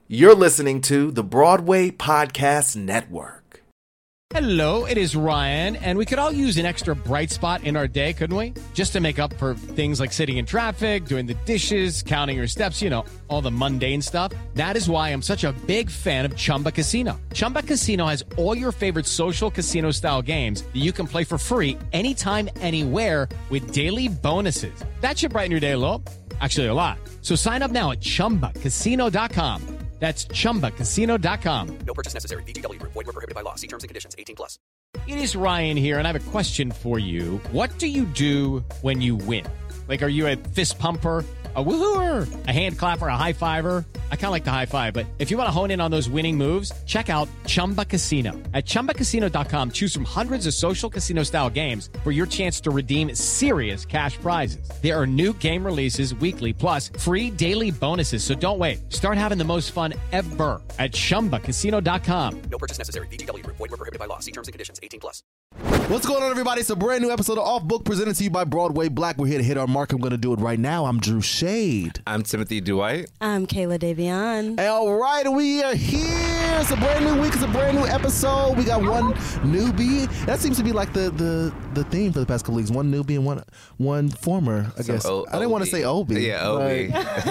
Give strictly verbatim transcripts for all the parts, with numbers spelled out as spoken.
You're listening to the Broadway Podcast Network. Hello, it is Ryan, and we could all use an extra bright spot in our day, couldn't we? Just to make up for things like sitting in traffic, doing the dishes, counting your steps, you know, all the mundane stuff. That is why I'm such a big fan of Chumba Casino. Chumba Casino has all your favorite social casino-style games that you can play for free anytime, anywhere with daily bonuses. That should brighten your day a little. Actually, a lot. So sign up now at chumba casino dot com. That's chumba casino dot com. No purchase necessary. V G W Group. Void where prohibited by law. See terms and conditions. eighteen plus. It is Ryan here, and I have a question for you. What do you do when you win? Like, are you a fist pumper, a woohooer, a hand clapper, a high fiver? I kind of like the high five, but if you want to hone in on those winning moves, check out Chumba Casino. At chumba casino dot com, choose from hundreds of social casino-style games for your chance to redeem serious cash prizes. There are new game releases weekly, plus free daily bonuses, so don't wait. Start having the most fun ever at chumba casino dot com. No purchase necessary. V G W Group. Void where prohibited by law. See terms and conditions. eighteen plus. What's going on, everybody? It's a brand new episode of Off Book presented to you by Broadway Black. We're here to hit our mark. I'm going to do it right now. I'm Drew Shade. I'm Timothy Dwight. I'm Kayla Davion. All right, we are here. It's a brand new week. It's a brand new episode. We got one newbie. That seems to be like the the, the theme for the past couple weeks. One newbie and one one former, I Some guess. o- I didn't want to say Obi. Yeah, Obi.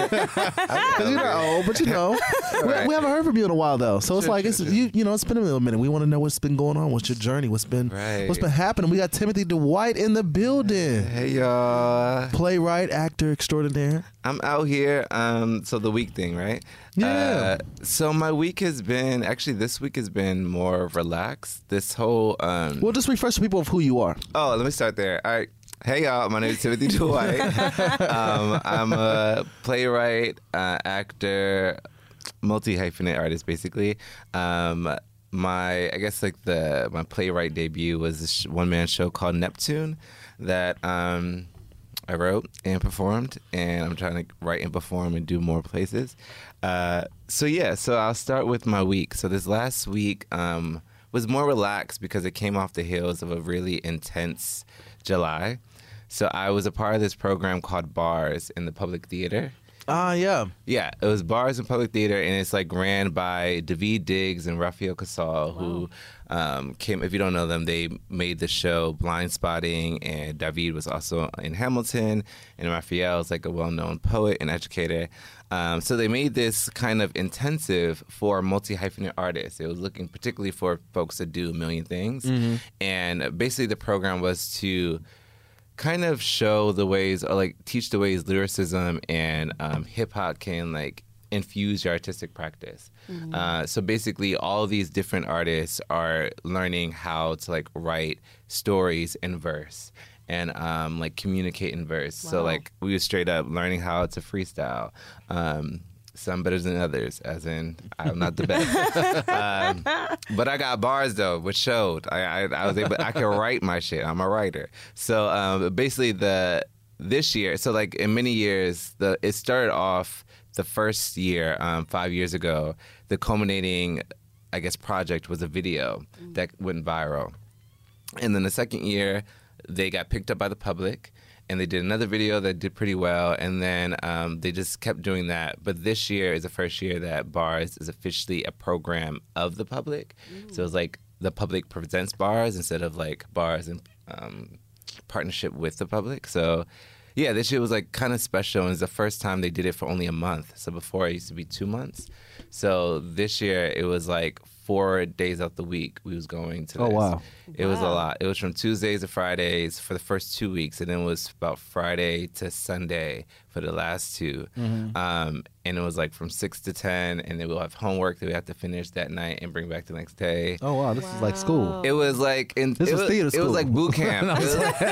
Because you're not old, but you know. Right. we, we haven't heard from you in a while, though. So it's Sure, like, sure, it's sure. you you know, it's been a little minute. We want to know what's been going on. What's your journey? What's been, Right. what's been happening? We got Timothy Dwight in the building. Hey, y'all. Playwright, actor extraordinaire. I'm out here. Um, so the week thing, right? Yeah. Uh, so my week has been, actually this week has been more relaxed. This whole, um, Well, just refresh people of who you are. oh, let me start there. All right. Hey, y'all. My name is Timothy Dwight. um, I'm a playwright, uh, actor, multi-hyphenate artist, basically. Um, my, I guess, like the my playwright debut was this sh- one-man show called Neptune that um, I wrote and performed, and I'm trying to write and perform and do more places. Uh, so, yeah, so I'll start with my week. So this last week um, was more relaxed because it came off the heels of a really intense July. So I was a part of this program called Bars in the Public Theater. Ah, yeah. Yeah, it was Bars in Public Theater, and it's like ran by David Diggs and Raphael Casal, who um, came, if you don't know them, they made the show Blind Spotting, and David was also in Hamilton, and Raphael is like a well-known poet and educator. Um, so they made this kind of intensive for multi-hyphenate artists. It was looking particularly for folks that do a million things. Mm-hmm. And basically the program was to kind of show the ways, or like teach the ways lyricism and um, hip hop can like infuse your artistic practice. Mm-hmm. Uh, so basically, all of these different artists are learning how to like write stories in verse and um, like communicate in verse. Wow. So like we were straight up learning how to freestyle. Um, Some better than others, as in I'm not the best. um, but I got bars though, which showed I, I, I was able. I can write my shit. I'm a writer. So um, basically, the this year, so like in many years, the it started off the first year, um, five years ago. The culminating, I guess, project was a video mm. that went viral, and then the second year, they got picked up by the public. And they did another video that did pretty well, and then um, they just kept doing that. But this year is the first year that Bars is officially a program of the public. Mm. So it's like the public presents Bars instead of like Bars in um, partnership with the public. So yeah, this year was like kind of special, and it's the first time they did it for only a month. So before it used to be two months. So this year it was like four days out the week we was going to this. Oh, wow. It wow. was a lot. It was from Tuesdays to Fridays for the first two weeks, and then it was about Friday to Sunday for the last two. Mm-hmm. Um, and it was like from six to ten, and then we'll have homework that we have to finish that night and bring back the next day. Oh, wow. This wow. is like school. It was like in This it was was theater It school. was like boot camp. It was like-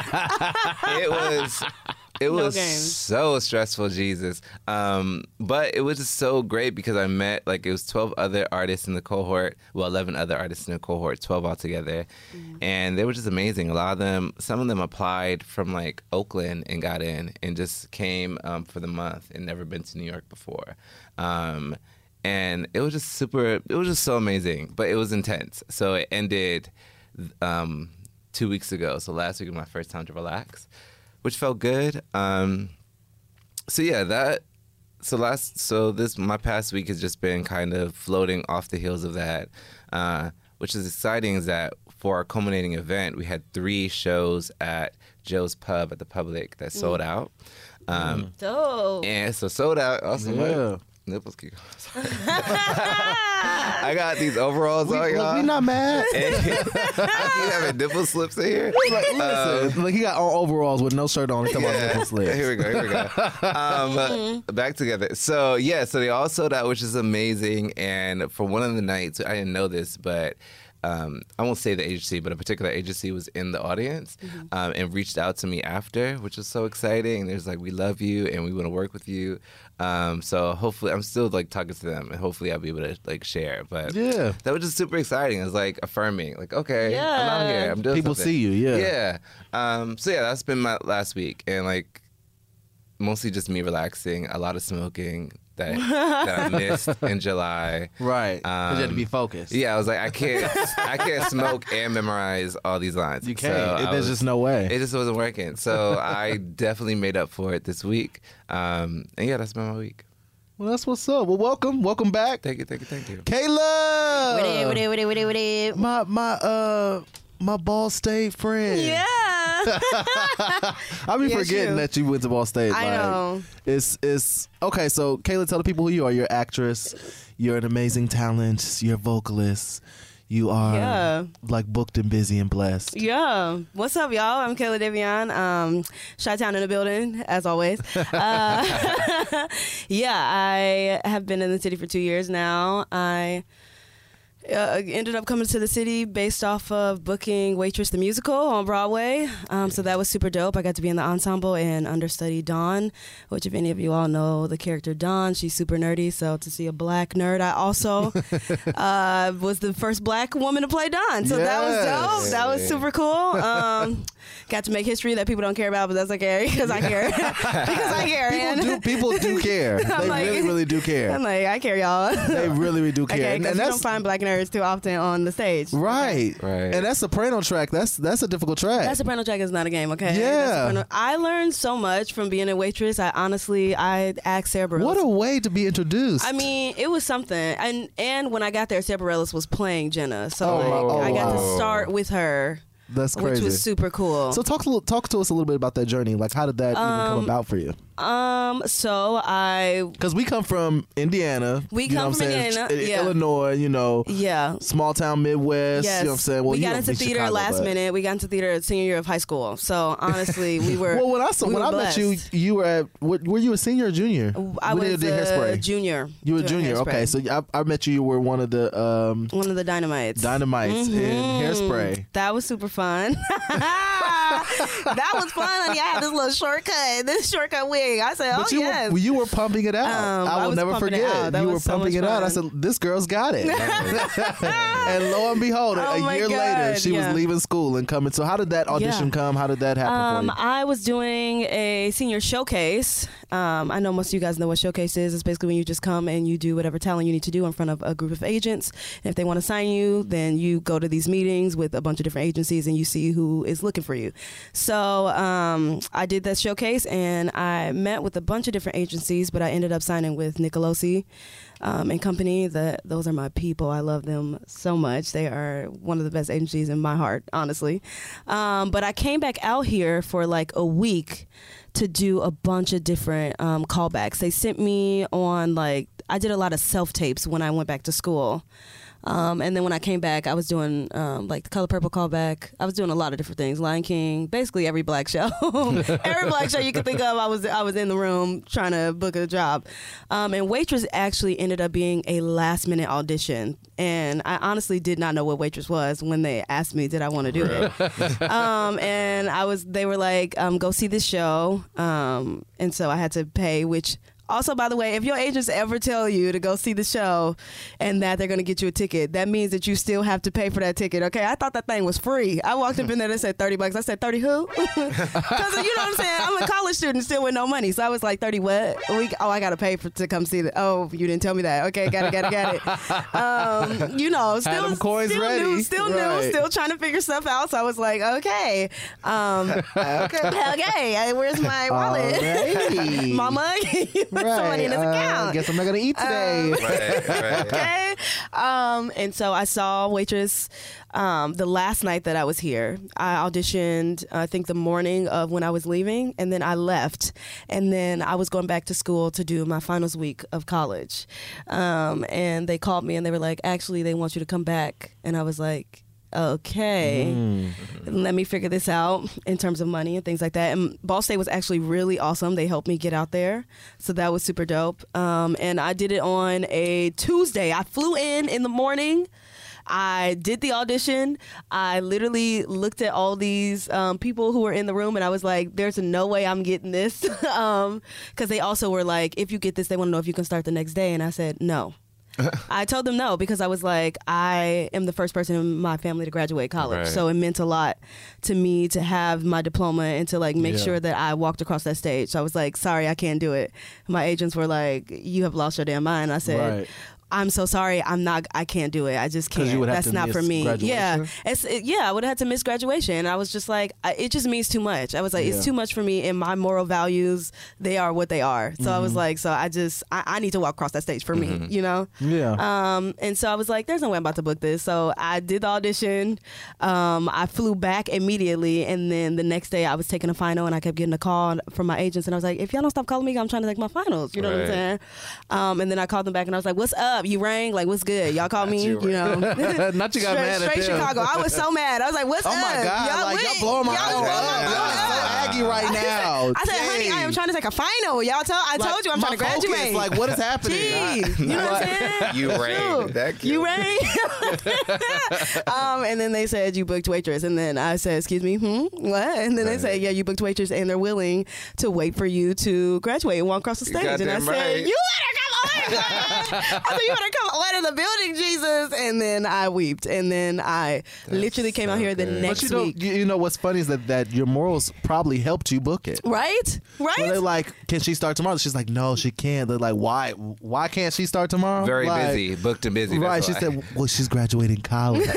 it was it No was games. so stressful, Jesus. Um, but it was just so great because I met like it was twelve other artists in the cohort. Well, eleven other artists in the cohort, twelve altogether, mm-hmm. and they were just amazing. A lot of them, some of them applied from like Oakland and got in, and just came um, for the month and never been to New York before. Um, and it was just super. It was just so amazing, but it was intense. So it ended um, two weeks ago. So last week was my first time to relax, which felt good. Um, so yeah, that so last, so this my past week has just been kind of floating off the heels of that, uh, which is exciting. Is that for our culminating event, we had three shows at Joe's Pub at the Public that sold out. Um, Dope. And so sold out. Also, Yeah. my nipples keep going. I got these overalls on, Look, y'all. we not mad. And I keep having nipple slips in here. Like, listen, like he got all overalls with no shirt on. He talking about nipple slits. Here we go. Here we go. Um, uh, back together. So yeah, so they all sold out, which is amazing. And for one of the nights, I didn't know this, but um, I won't say the agency, but a particular agency was in the audience Mm-hmm. um, and reached out to me after, which was so exciting. And there's like, we love you and we want to work with you. Um, so hopefully, I'm still like talking to them, and hopefully I'll be able to like share. But Yeah. that was just super exciting. It was like affirming, like okay, I'm out Yeah. here. I'm doing People something. see you, yeah. Yeah. Um, so yeah, that's been my last week, and like mostly just me relaxing, a lot of smoking that that I missed in July. Right. 'Cause you had to be Um, focused. Yeah, I was like, I can't, I can't smoke and memorize all these lines. You can't. So It- I there's was- just no way. It just wasn't working. So I definitely made up for it this week. Um, and yeah, that's been my week. Well, that's what's up. Well, welcome. Welcome back. Thank you, thank you, thank you. Kayla. What it, what it, what it, what it, what it? My, my, uh, my Ball State friend. Yeah. I be Yes, forgetting you. that you went to Ball State. I like, know. It's it's okay. So Kayla, tell the people who you are. You're an actress. You're an amazing talent. You're a vocalist. You are Yeah. like booked and busy and blessed. Yeah. What's up, y'all? I'm Kayla Davion. Um, Chi-Town in the building, as always. Uh, yeah, I have been in the city for two years now. I uh, ended up coming to the city based off of booking Waitress the Musical on Broadway. Um, so that was super dope. I got to be in the ensemble and understudy Dawn, which if any of you all know the character Dawn, she's super nerdy. So to see a black nerd, I also uh, was the first black woman to play Dawn. So that was dope. Yes. That was super cool. Um, got to make history that people don't care about, but that's okay because I care. because I care. People and do. People do care. They I'm like- really, really do care. I'm like, I care, y'all. They really, really do care. Okay, and, because and you that's don't find black nerds too often on the stage. right. Right. And that soprano track. That's that's a difficult track. That soprano track is not a game, okay? Yeah. That soprano- I learned so much from being a Waitress. I honestly, I asked Sarah Bareilles. what a way to be introduced. I mean, it was something. And and when I got there, Sarah Bareilles was playing Jenna. So Oh, like, oh, I got wow. to start with her, that's which crazy. was super cool. So talk to talk to us a little bit about that journey. Like, how did that even come Um, about for you? um, so I, Because we come from Indiana. We you know come what from I'm saying? Indiana, I- yeah. Illinois. You know, yeah. small town Midwest. Yes. You know what I'm saying? Well, we you got don't into be theater Chicago, last but- minute. We got into theater at senior year of high school. So honestly, we were. Well, when I saw, we when were I met you, blessed. you were at what, were you a senior or junior? I We was did a Hairspray. junior. You were a doing junior. Hairspray. Okay, so I, I met you. You were one of the um, One of the Dynamites. Dynamites in Mhm. Hairspray. That was super fun. That was fun. Honey. I had this little shortcut, this shortcut wig. I said, But oh, you yes. were you were pumping it out. Um, I I will was never pumping it forget. out. That You were was so pumping much it out. I fun. said, "This girl's got it." And lo and behold, Oh a my year later, God, she yeah. was leaving school and coming. So, how did that audition Yeah. come? How did that happen Um, for you? I was doing a senior showcase. Um, I know most of you guys know what showcase is. It's basically when you just come and you do whatever talent you need to do in front of a group of agents. And if they want to sign you, then you go to these meetings with a bunch of different agencies and you see who is looking for you. So um, I did that showcase and I met with a bunch of different agencies, but I ended up signing with Nicolosi um, and Company. That those are my people. I love them so much. They are one of the best agencies in my heart, honestly. Um, but I came back out here for like a week to do a bunch of different um, callbacks. They sent me on like, I did a lot of self tapes when I went back to school. Um, and then when I came back, I was doing um, like the Color Purple callback. I was doing a lot of different things. Lion King, basically every black show, every black show you could think of. I was I was in the room trying to book a job. Um, and Waitress actually ended up being a last minute audition. And I honestly did not know what Waitress was when they asked me, did I want to do it? um, and I was, they were like, um, go see this show. Um, and so I had to pay, which. Also, by the way, if your agents ever tell you to go see the show and that they're going to get you a ticket, that means that you still have to pay for that ticket, okay? I thought that thing was free. I walked up in there and said thirty bucks. I said, thirty who? Because, you know what I'm saying? I'm a college student still with no money. So I was like, thirty what? We, oh, I got to pay for to come see it. Oh, you didn't tell me that. Okay, got it, got it, got it. Um, you know, still, them coins still ready. new, still Right. new, still trying to figure stuff out. So I was like, okay. Um, okay. Okay, where's my wallet? Alrighty. Mama, put some money in his uh, account. Guess I'm not gonna eat today. Um, Right, right. okay. Um, and so I saw Waitress um, the last night that I was here. I auditioned, I think, the morning of when I was leaving, and then I left. And then I was going back to school to do my finals week of college. Um, and they called me and they were like, actually, they want you to come back. And I was like, okay, Mm. let me figure this out in terms of money and things like that. And Ball State was actually really awesome. They helped me get out there. So that was super dope. Um, and I did it on a Tuesday. I flew in in the morning. I did the audition. I literally looked at all these um, people who were in the room and I was like, there's no way I'm getting this. um, 'cause they also were like, if you get this, they want to know if you can start the next day. And I said, no. I told them no because I was like, I am the first person in my family to graduate college. Right. So it meant a lot to me to have my diploma and to like make Yeah. sure that I walked across that stage. So I was like, sorry, I can't do it. My agents were like, you have lost your damn mind. I said, Right. I'm so sorry. I'm not. I can't do it. I just 'Cause can't. you would have That's to not for miss me. Yeah, graduation? it's it, yeah. I would have had to miss graduation. And I was just like, I, it just means too much. I was like, Yeah. it's too much for me. And my moral values, they are what they are. So I was Mm-hmm. like, so I just, I, I need to walk across that stage for me. You know. Yeah. Um. And so I was like, there's no way I'm about to book this. So I did the audition. Um. I flew back immediately, and then the next day I was taking a final, and I kept getting a call from my agents, and I was like, if y'all don't stop calling me, I'm trying to take my finals. You know what I'm Right. saying? Um. And then I called them back, and I was like, what's up? You rang? Like, what's good? Y'all call me? you You know. Not you got straight, mad at straight them. Chicago. I was so mad. I was like, what's Oh up? my God! Y'all like lit. y'all blowing my Y'all phone blowing my up. phone Y'all so up. aggy right now. I said, honey, I am Dang. trying to take a final. Y'all told I Like, told you I'm my trying to graduate. focus, like, what is happening? Jeez, you know what I'm saying? You rang. Shoot. That You killed me. rang. um, and then they said you booked Waitress, and then I said, excuse me, hmm, what? And then they said, yeah, you booked Waitress, and they're willing to wait for you to graduate and walk across the stage. And I goddamn said, right. you better come on. I said, you better come on in the building, Jesus. And then I wept, and then I literally came out here the good. next But you know, week. you, you know what's funny is that, that your morals probably helped you book it. Right? Right? So they're like, can she start tomorrow? She's like, no, she can't. They're like, why? Why can't she start tomorrow? Very Like, busy, booked and busy. Right. That's She why. said, well, she's graduating college.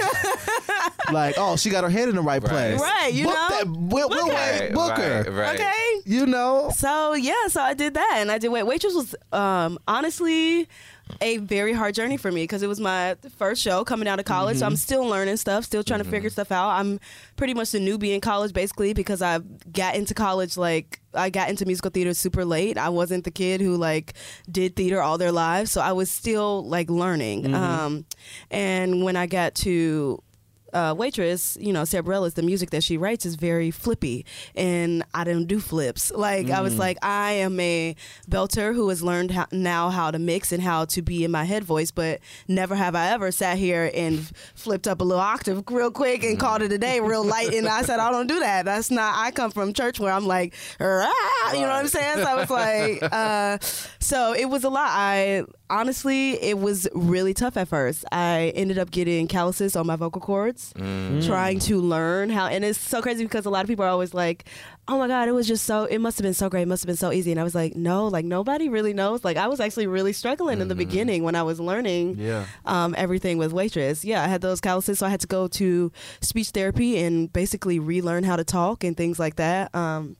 Like, oh, she got her head in the right, Right. place. Right, you book know? That, we'll, we'll Book wait. Right, Book her. right, right. Okay. You know? So yeah, so I did that, and I did wait. Waitress was um, honestly a very hard journey for me because it was my first show coming out of college. So I'm still learning stuff, still trying to figure stuff out. I'm pretty much the newbie in college, basically, because I got into college like I got into musical theater super late. I wasn't the kid who like did theater all their lives, so I was still like learning. Um, and when I got to Uh, Waitress, you know, Sarah Bareilles, the music that she writes is very flippy, and I don't do flips. Like I was like, I am a belter who has learned how, now how to mix and how to be in my head voice, but never have I ever sat here and flipped up a little octave real quick and called it a day real light. And I said, I don't do that. That's not. I come from church where I'm like, "Rah," you know what I'm saying? So I was like, uh, so it was a lot. I honestly, it was really tough at first. I ended up getting calluses on my vocal cords. Trying to learn how, and it's so crazy because a lot of people are always like, oh my God, it was just so, it must have been so great, it must have been so easy. And I was like, no, like nobody really knows. Like I was actually really struggling in the beginning when I was learning Yeah. um, everything with Waitress. Yeah, I had those calluses, so I had to go to speech therapy and basically relearn how to talk and things like that. Um,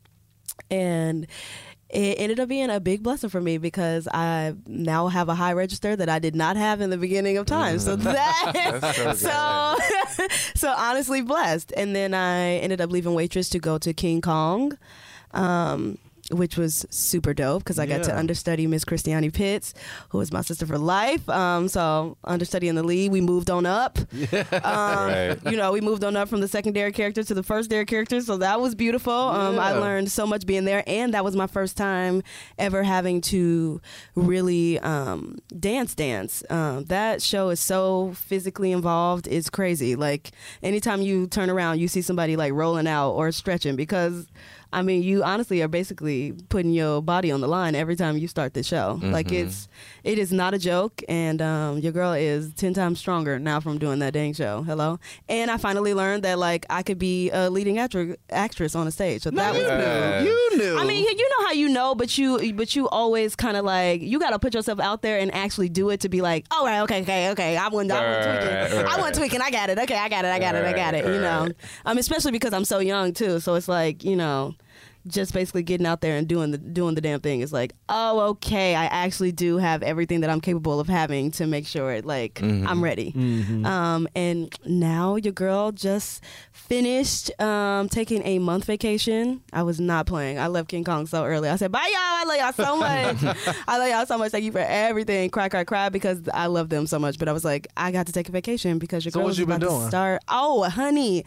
and it ended up being a big blessing for me because I now have a high register that I did not have in the beginning of time. So that, That's so so, so honestly blessed. And then I ended up leaving Waitress to go to King Kong. Um, which was super dope because I got to Yeah. understudy Miss Christiane Pitts, who was my sister for life. Um, so understudy in the lead, we moved on up. Um, Right. You know, we moved on up from the secondary character to the first dare character, so that was beautiful. Um, I Yeah. learned so much being there, and that was my first time ever having to really um, dance dance. Um, that show is so physically involved, it's crazy. Like anytime you turn around, you see somebody like rolling out or stretching because I mean, you honestly are basically putting your body on the line every time you start the show. Mm-hmm. Like it's, it is not a joke, and um, your girl is ten times stronger now from doing that dang show. Hello, and I finally learned that like I could be a leading actor, actress on a stage. So that was Yeah. You knew. I mean, you know how you know, but you but you always kind of like you got to put yourself out there and actually do it to be like, all right, okay, okay, okay. I wasn't, I wasn't tweaking. Right, I right. wasn't tweaking. I got it. Okay, I got it. I got it. I got it. Right, You know, right. um, especially because I'm so young too. So it's like you know. just basically getting out there and doing the doing the damn thing is like, oh, okay, I actually do have everything that I'm capable of having to make sure like mm-hmm. I'm ready. Mm-hmm. Um, and now your girl just finished um, taking a month vacation. I was not playing. I left King Kong so early. I said, bye y'all. I love y'all so much. I love y'all so much. Thank you for everything. Cry, cry, cry because I love them so much. But I was like, I got to take a vacation because your so girl is about doing? to start. Oh, honey,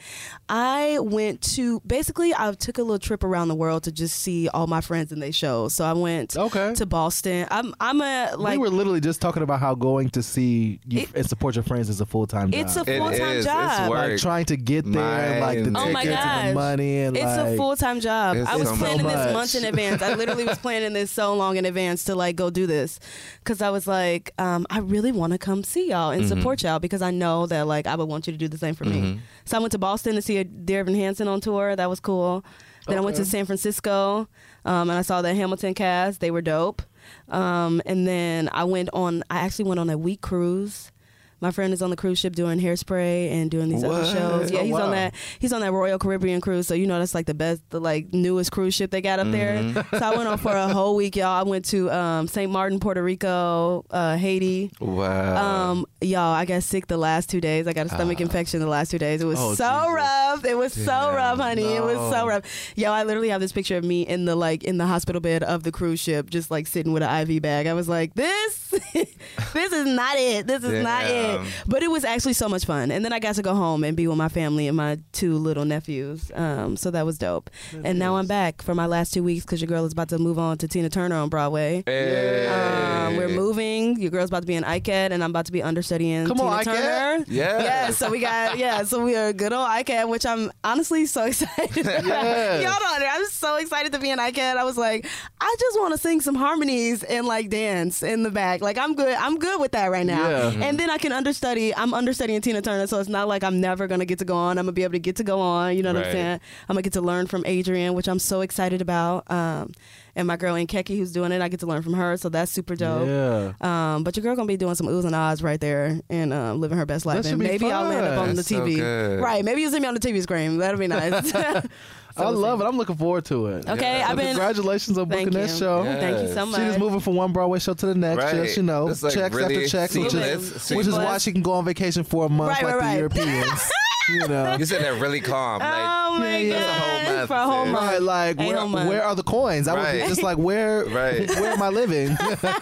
I went to basically I took a little trip around the world to just see all my friends and they shows. So I went okay. to Boston. I'm I'm a like we were literally just talking about how going to see you it, and support your friends is a full time job. It's a full time job. It's like trying to get there, like the oh tickets and the money, and it's like, a full time job. I was so planning much. this months in advance. I literally was planning this so long in advance to like go do this because I was like, um, I really want to come see y'all and mm-hmm. support y'all because I know that like I would want you to do the same for mm-hmm. me. So I went to Boston to see a Dear Evan Hansen on tour. That was cool. Then okay. I went to San Francisco um, and I saw the Hamilton cast. They were dope. Um, and then I went on, I actually went on a week cruise. My friend is on the cruise ship doing Hairspray and doing these what? other shows. Yeah, oh, he's wow. on that. He's on that Royal Caribbean cruise, so you know that's like the best, the like newest cruise ship they got up mm-hmm. there. So I went on for a whole week, y'all. I went to um, Saint Martin, Puerto Rico, uh, Haiti. Wow. Um, y'all, I got sick the last two days. I got a stomach uh, infection the last two days. It was oh, so Jesus. rough. It was Damn, so rough, honey. no. It was so rough. Yo, I literally have this picture of me in the like in the hospital bed of the cruise ship, just like sitting with an I V bag. I was like, this, this is not it. This is Damn. not it. But it was actually so much fun. And then I got to go home and be with my family and my two little nephews. Um, so that was dope. That and is. Now I'm back for my last two weeks because your girl is about to move on to Tina Turner on Broadway. Hey. Um, we're moving. Your girl's about to be in I C A D and I'm about to be understudying Come Tina on, Turner. I C A D? Yeah. Yeah. So we got, yeah, so we are good on I C A D, which I'm honestly so excited about. Yes. Y'all don't know. I'm so excited to be in I C A D. I was like, I just want to sing some harmonies and like dance in the back. Like I'm good. I'm good with that right now. Yeah. And then I can understudy. I'm understudying Tina Turner, so it's not like I'm never gonna get to go on. I'm gonna be able to get to go on. You know what Right. I'm saying? I'm gonna get to learn from Adrian, which I'm so excited about. Um, and my girl Nkeki, who's doing it, I get to learn from her, so that's super dope. Yeah. Um, but your girl gonna be doing some oohs and ahs right there and um, living her best life. That should and be maybe I'll end up on That's the T V. so good. Right? Maybe you'll see me on the T V screen. That'll be nice. So I we'll love see. it. I'm looking forward to it. Okay, So I've been. congratulations on Thank booking you. that show. Yeah. Thank you so much. She just moving from one Broadway show to the next, Right. just, you know, It's like checks really after checks, which seamless. is, which is why she can go on vacation for a month Right, like right, the right. Europeans. You know. You said that really calm. Like, Oh my Yeah, god! yeah. That's a whole month, For a whole sis. month. Right, like Ain't where, no month. where are the coins? I would Right. be just like where, Right. where am I living?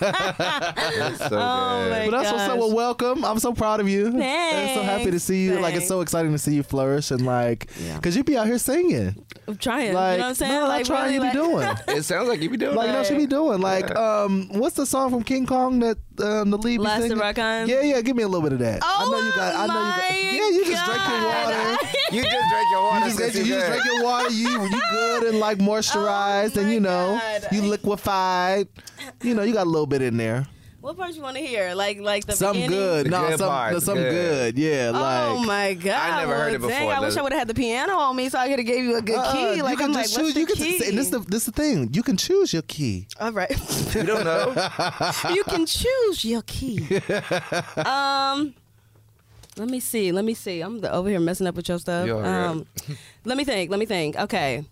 that's so Oh, good. my But that's what's up. gosh. Well, welcome. I'm so proud of you. I'm so happy to see you. Like it's so exciting to see you flourish and like, Yeah. cause you be out here singing. I'm trying. Like, you know what I'm saying? no, like I'm trying. really, You be like, doing. It sounds like you be doing Like you know, that. she be doing. Like, um, what's the song from King Kong that um, the lead be Last to singing? Rock On? Yeah, yeah. Give me a little bit of that. I know you got. I know you got. my Yeah, you just drink your God. water. You just drank your water. You just, since you you just good. drink your water. You you good and like moisturized, Oh, and you my know God. you liquefied. You know you got a little bit in there. What part you want to hear? Like, like the Something beginning? good. The No, good some, part, no, the something good. good. Yeah, like. Oh my god! I never heard it Well, Dang, before. I wish The- I would have had the piano on me so I could have gave you a good uh, key. you Like can I'm like, just what's choose. the You can. key? And this the this the thing. You can choose your key. All right, You don't know. you can choose your key. um, let me see. Let me see. I'm the, over here messing up with your stuff. You all right. Um, let me think. Let me think. Okay.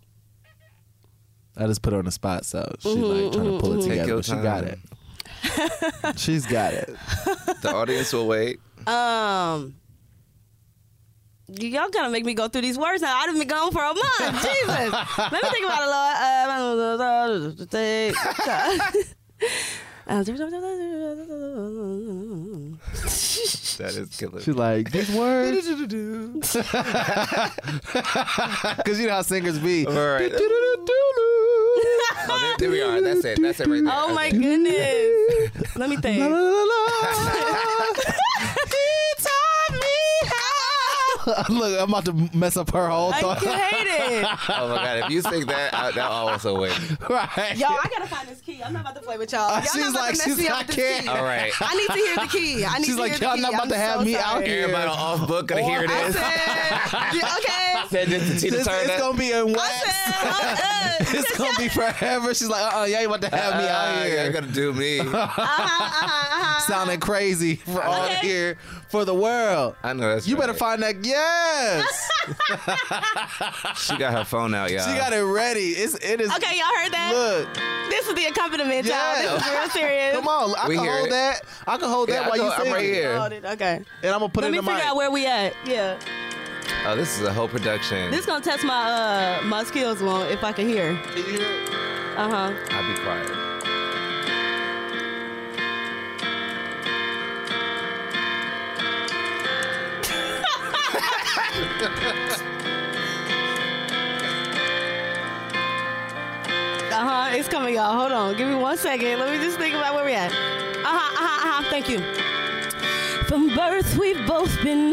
I just put her on the spot, so she's Mm-hmm, like trying to pull it Take together. your But she got time. it. She's got it. The audience will wait. Um. Y'all gotta make me go through these words now. I've been gone for a month. Jesus. Let me think about it, Lord. That is killer. She's like these words. Because you know how singers be. All right. Oh, there, there we are. That's it. That's it right there. Oh my Okay. goodness. Let me think. La, la, la, la. Look, I'm about to mess up her whole I thought. hate it. Oh my god! If you sing that, I, that also win. Right. Y'all, I gotta find this key. I'm not about to play with y'all. Y'all She's not about like, to mess she's me up like, with this can't. key. All right. I need to hear the key. I need She's to like, hear the y'all key. not about I'm to have so me sorry. out here. Everybody off book gonna hear I this. said, yeah, okay, Said this to Tina It's, Turner. it's gonna be in wax. I said, uh, It's gonna be forever. She's like, uh, uh you ain't about to have me out Uh, here. You're gonna do me. uh-huh, uh-huh, uh-huh. Sounding crazy for all to Okay. hear for the world. I know that's You right. better find that. Yes, She got her phone out, y'all. she got it ready. It's it is. Okay, y'all heard that? Look, This is the accompaniment, y'all. Yeah. This is real serious. come on. I We can hear hold it. that. I can hold Yeah, that while I you know, I'm sing. right here. Hold it. Okay. And I'm gonna put Let it me in the figure mic. out where we at. Yeah. Oh, this is a whole production. This gonna test my uh my skills on if I can hear. Can you hear it? Uh huh. I'll be quiet. Uh huh. It's coming, y'all. Hold on. Give me one second. Let me just think about where we at. Uh huh. Uh huh. Uh huh. Thank you. From birth, we've both been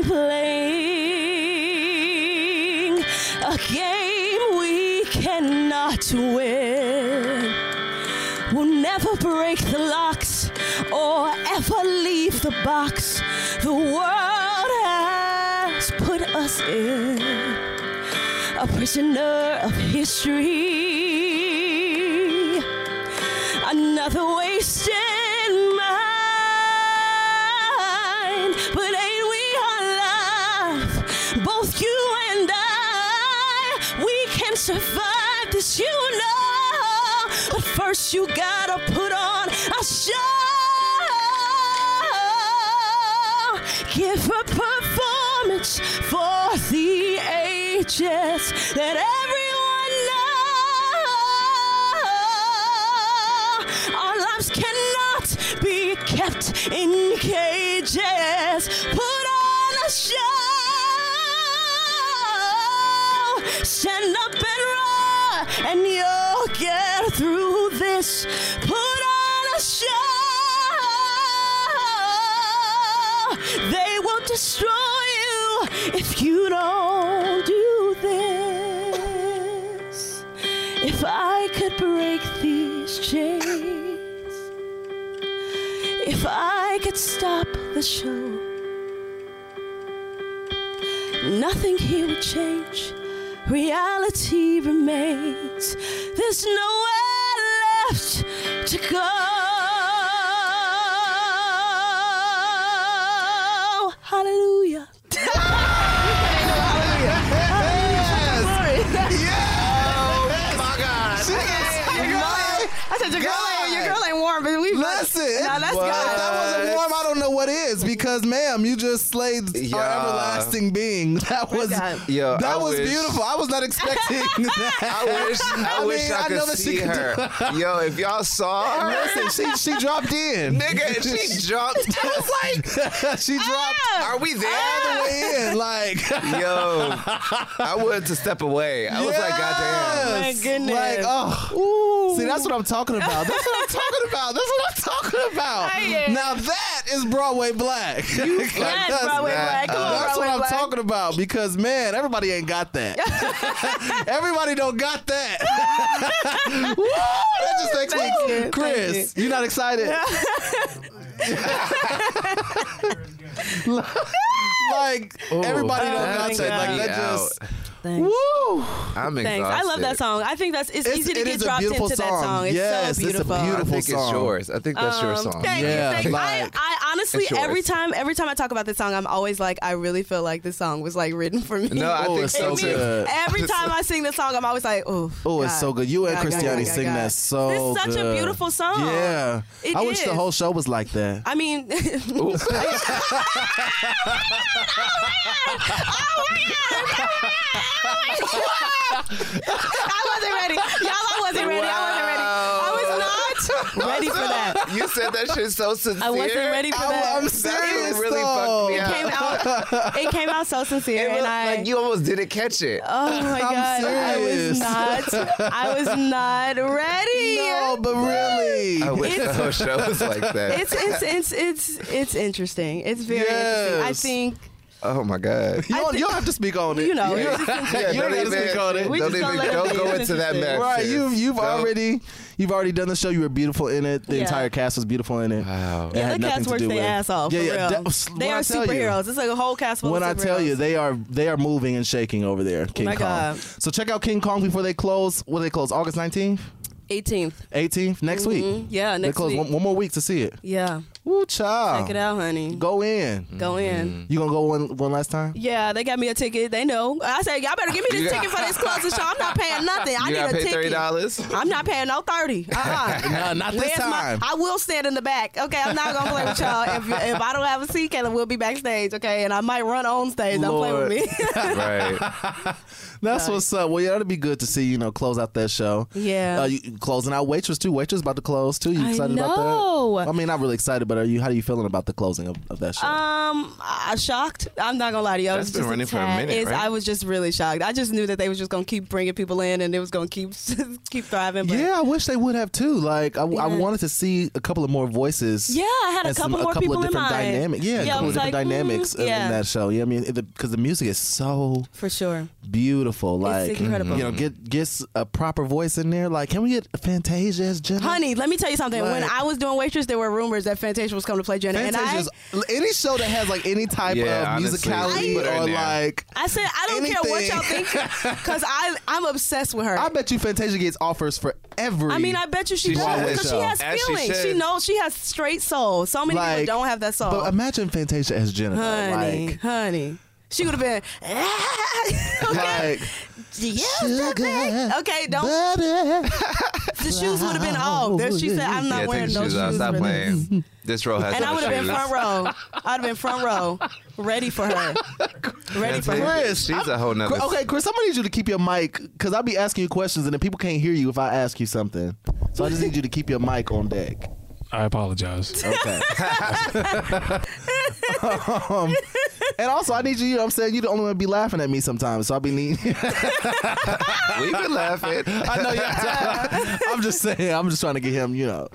playing a game we cannot win. We'll never break the locks or ever leave the box the world has put us in. A prisoner of history, another wasted mind. But ain't we alive? Both you and I, we can survive this, you know. But first you gotta put on a show. Give a performance for the ages that everyone know. Our lives cannot be kept in cages. Put on a show. Stand up and roar, and you'll get through this. Put on a show. They will destroy you if you don't do this. If I could break these chains, if I could stop the show, nothing here would change. Reality remains. There's nowhere left to go. Hallelujah. I said your girl ain't, your girl ain't warm, but we Listen, No, that's if God. that wasn't warm, I don't know what is, because ma'am, you just slayed our Yeah. everlasting being. That was God. Yo, that I was wish- beautiful. I was not expecting that. I wish I, I wish mean, I I could know that she see could her. Yo, if y'all saw her, Listen, she she dropped in. nigga, she jumped. I was like, she dropped are we all there? the way in. Like, Yo, I wanted to step away. I was like, goddamn. My yes. goodness. Like, oh, see, that's what I'm talking about. That's what I'm talking about. That's what I'm talking about. Oh, yeah. Now that is Broadway Black. Yes, That's- Broadway that- Black. Come on, That's Broadway what I'm Black. talking about, because man, everybody ain't got that. Everybody don't got that. Woo, that just makes Thank me, you. Chris. Thank You not excited? Like everybody don't Oh, got my that. Like God. that Me just. Thanks. Woo! I'm exhausted. Thanks. I love that song. I think that's it's, It's- easy to it get is a dropped beautiful into that song. song. It's Yes, so it's a beautiful. I beautiful think it's song. yours. I think that's your Um, song. Thank Yeah, you. Thank you. like- I, I honestly It's yours. every time every time I talk about this song, I'm always like, I really feel like this song was like written for me. No, I Oh, think it's so so It means- good. Every time I sing this song, I'm always like, oh. Oh, it's so good. You and Christiani sing that so It's such a good. beautiful song. Yeah. It I wish the is. whole show was like that. I mean, I wasn't ready. Y'all, I wasn't ready. I wasn't ready. I was not ready for that. You said that shit so sincere. I wasn't ready for that. I'm It serious. That really though. fucked me up. came out. It came out so sincere, It was and I. like you almost didn't catch it. Oh my I'm god! I was serious. not. I was not ready. No, but really. I wish the It's- whole show was like that. It's it's it's it's it's interesting. It's very interesting. I Yes. think Oh my God. You don't, you don't have to speak on it. You know, You, it's just- yeah, you don't have to speak on it. We Don't just even gonna let it don't be. go It's into that interesting. mess. Right, you you've Don't- already you've already done the show. You were beautiful in it. The Yeah. entire cast was beautiful in it. Wow. It Yeah, had the nothing cast to works do their with- ass off. Yeah, for yeah. real. that- They when are I tell you- superheroes. It's like a whole cast full When I of superheroes. tell you, they are they are moving and shaking over there. King my Kong. God. So check out King Kong before they close. What do they close? August nineteenth, eighteenth. eighteenth, next Mhm. week. Yeah, They next close week. one, one more week to see it. Yeah, Woo, child. check it out, honey. Go in. Go in. You gonna go one one last time? Yeah, they got me a ticket. They know. I said, y'all better give me this ticket for this closing show. I'm not paying nothing. I You need gotta a pay ticket. thirty dollars. I'm not paying no thirty. Uh-uh. No, not this Where's my- time. I will stand in the back. Okay, I'm not gonna play with y'all. If, if I don't have a seat, Kayla will be backstage. Okay, and I might run on stage. Don't play with Lord. me. Right. That's Nice. what's up. Well, yeah, that'd be good to see, you know, close out that show. Yeah. Uh, you, closing out Waitress, too. Waitress about to close, too. You I excited about know. that? I mean, not really excited, but are you? How are you feeling about the closing of, of that show? Um, I shocked. I'm not gonna lie to you. I That's was been just running for a tad- minute, it's- right? I was just really shocked. I just knew that they was just gonna keep bringing people in, and it was gonna keep keep thriving. But yeah, I wish they would have, too. Like, I, I Yeah. wanted to see a couple of more voices. Yeah, I had a and some- couple more a couple people of in different mind. dynamics. Yeah, a Yeah, I couple of was different like, dynamics mm, in, yeah. in that show. Yeah, I mean, because the music is so for sure. beautiful. Like, incredible. you know, get gets a proper voice in there. Like, can we get Fantasia as Jenna? Honey, let me tell you something. when Like- I was doing Waitress, there were rumors that Fantasia was coming to play Jenna, and I, Fantasia's any show that has like any type Yeah, of honestly, musicality put her in or there. like, I said I don't care what y'all think, because I I'm obsessed with her. I bet you Fantasia gets offers for every. I mean, I bet you she She does should. because she has As she feelings. She, should. knows she has straight soul. So many Like, people don't have that soul. But imagine Fantasia as Jenna. though, honey, Like, honey, she would have been. okay. like Yes, sugar, baby. Okay, don't. butter. The shoes would have been off. There, she said, "I'm not Yeah, wearing take no your shoes." shoes off. Stop for this." playing. This row has And I no would have been shoes. front row. I'd have been front row, ready for her, ready for her. Chris, She's a whole nother. Chris- Okay, Chris, I'm gonna need you to keep your mic because I'll be asking you questions and then people can't hear you if I ask you something. So I just need you to keep your mic on deck. I apologize. Okay. um, and also, I need you. You know what I'm saying, you're the only one to be laughing at me sometimes. So I'll be needing. We've been laughing. I know. Yeah. I'm just saying. I'm just trying to get him. You know.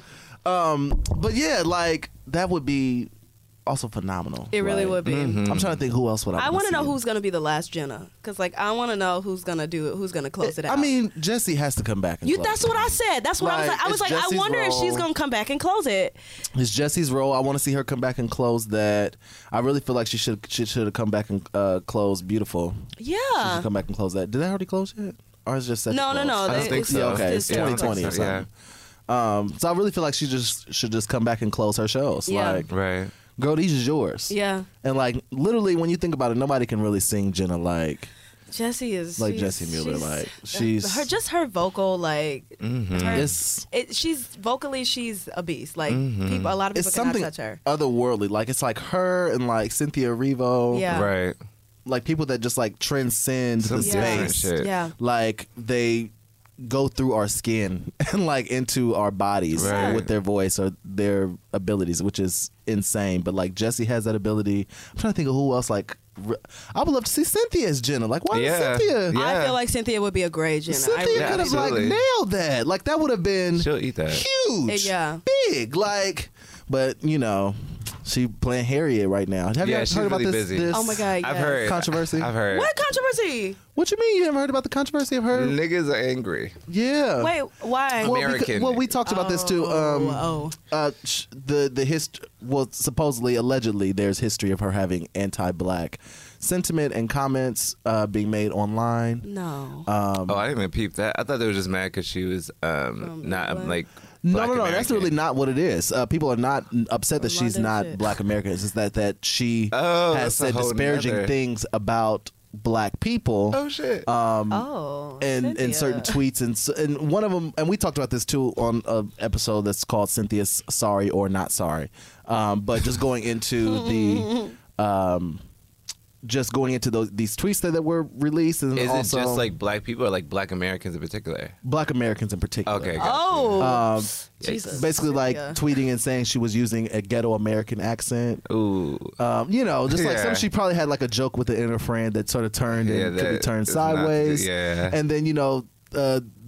Um, but yeah, like that would be also phenomenal. It really Like, would be. Mm-hmm. I'm trying to think who else would I. I want to know who's gonna be the last Jenna, cause like I want to know who's gonna do it, who's gonna close it out. I mean, Jesse has to come back. And you. close That's it. what I said. That's what I was Like, like. I was it's like, Jesse's I wonder if she's role. gonna come back and close it. It's Jesse's role. I want to see her come back and close that. I really feel like she should she should have come back and uh, close Beautiful. She Yeah. should come back and close that. Did that already close yet? Or is it just set to No, no, close? no. I don't They- think it's- so. Yeah, okay, it's it's Yeah, I don't just- think twenty twenty or so, something. Um, so I really feel like she just should just come back and close her shows. Yeah. Like, Right. girl, these is yours. Yeah. And like literally, when you think about it, nobody can really sing Jenna like Jessie is like she's- Jessie Mueller. she's- Like she's her just her vocal like Mm-hmm. her, it's it, she's vocally she's a beast. Like people, a lot of people it's cannot something touch her. otherworldly. Like it's like her and like Cynthia Erivo. Yeah. Right. Like people that just like transcend Some the different space. shit. Yeah. Like they go through our skin and like into our bodies Right. with their voice or their abilities, which is insane. But like Jessie has that ability. I'm trying to think of who else. Like re- I would love to see Cynthia as Jenna. Like why Yeah. not Cynthia? Yeah. I feel like Cynthia would be a great Jenna. I Cynthia really Yeah, could have like absolutely. nailed that. Like that would have been She'll eat that. huge, Yeah. big. Like, but you know, she playing Harriet right now. Have you Yeah, heard she's about really this, busy. this Oh my God. I've yes. heard controversy? I've heard. What controversy? What you mean you haven't heard about the controversy of her? Niggas are angry. Yeah. Wait, why? Well, American. because, well, we talked about this too. Um, oh. uh, sh- the the hist well, supposedly, allegedly, there's history of her having anti-black sentiment and comments uh, being made online. No. Um, Oh, I didn't even peep that. I thought they were just mad because she was um, From not England? like. no, Black no, no. That's American. really not what it is. Uh, people are not upset that From she's London not shit. black American. It's just that that she Oh, has that's a said whole disparaging nother- things about black people. Oh shit. Um, oh. and Cynthia. in certain tweets and s- and one of them, and we talked about this too on an episode that's called Cynthia's Sorry or Not Sorry, um, but just going into the um, just going into those these tweets that, that were released and Is also it just like black people or like black Americans in particular? black Americans in particular. Okay. Gotcha. Oh. Um, Jesus. basically like Cynthia. tweeting and saying she was using a ghetto American accent. Ooh. Um, you know, just like Yeah. some she probably had like a joke with the inner friend that sort of turned Yeah, and could be that turned is not- sideways. yeah. And then, you know, uh,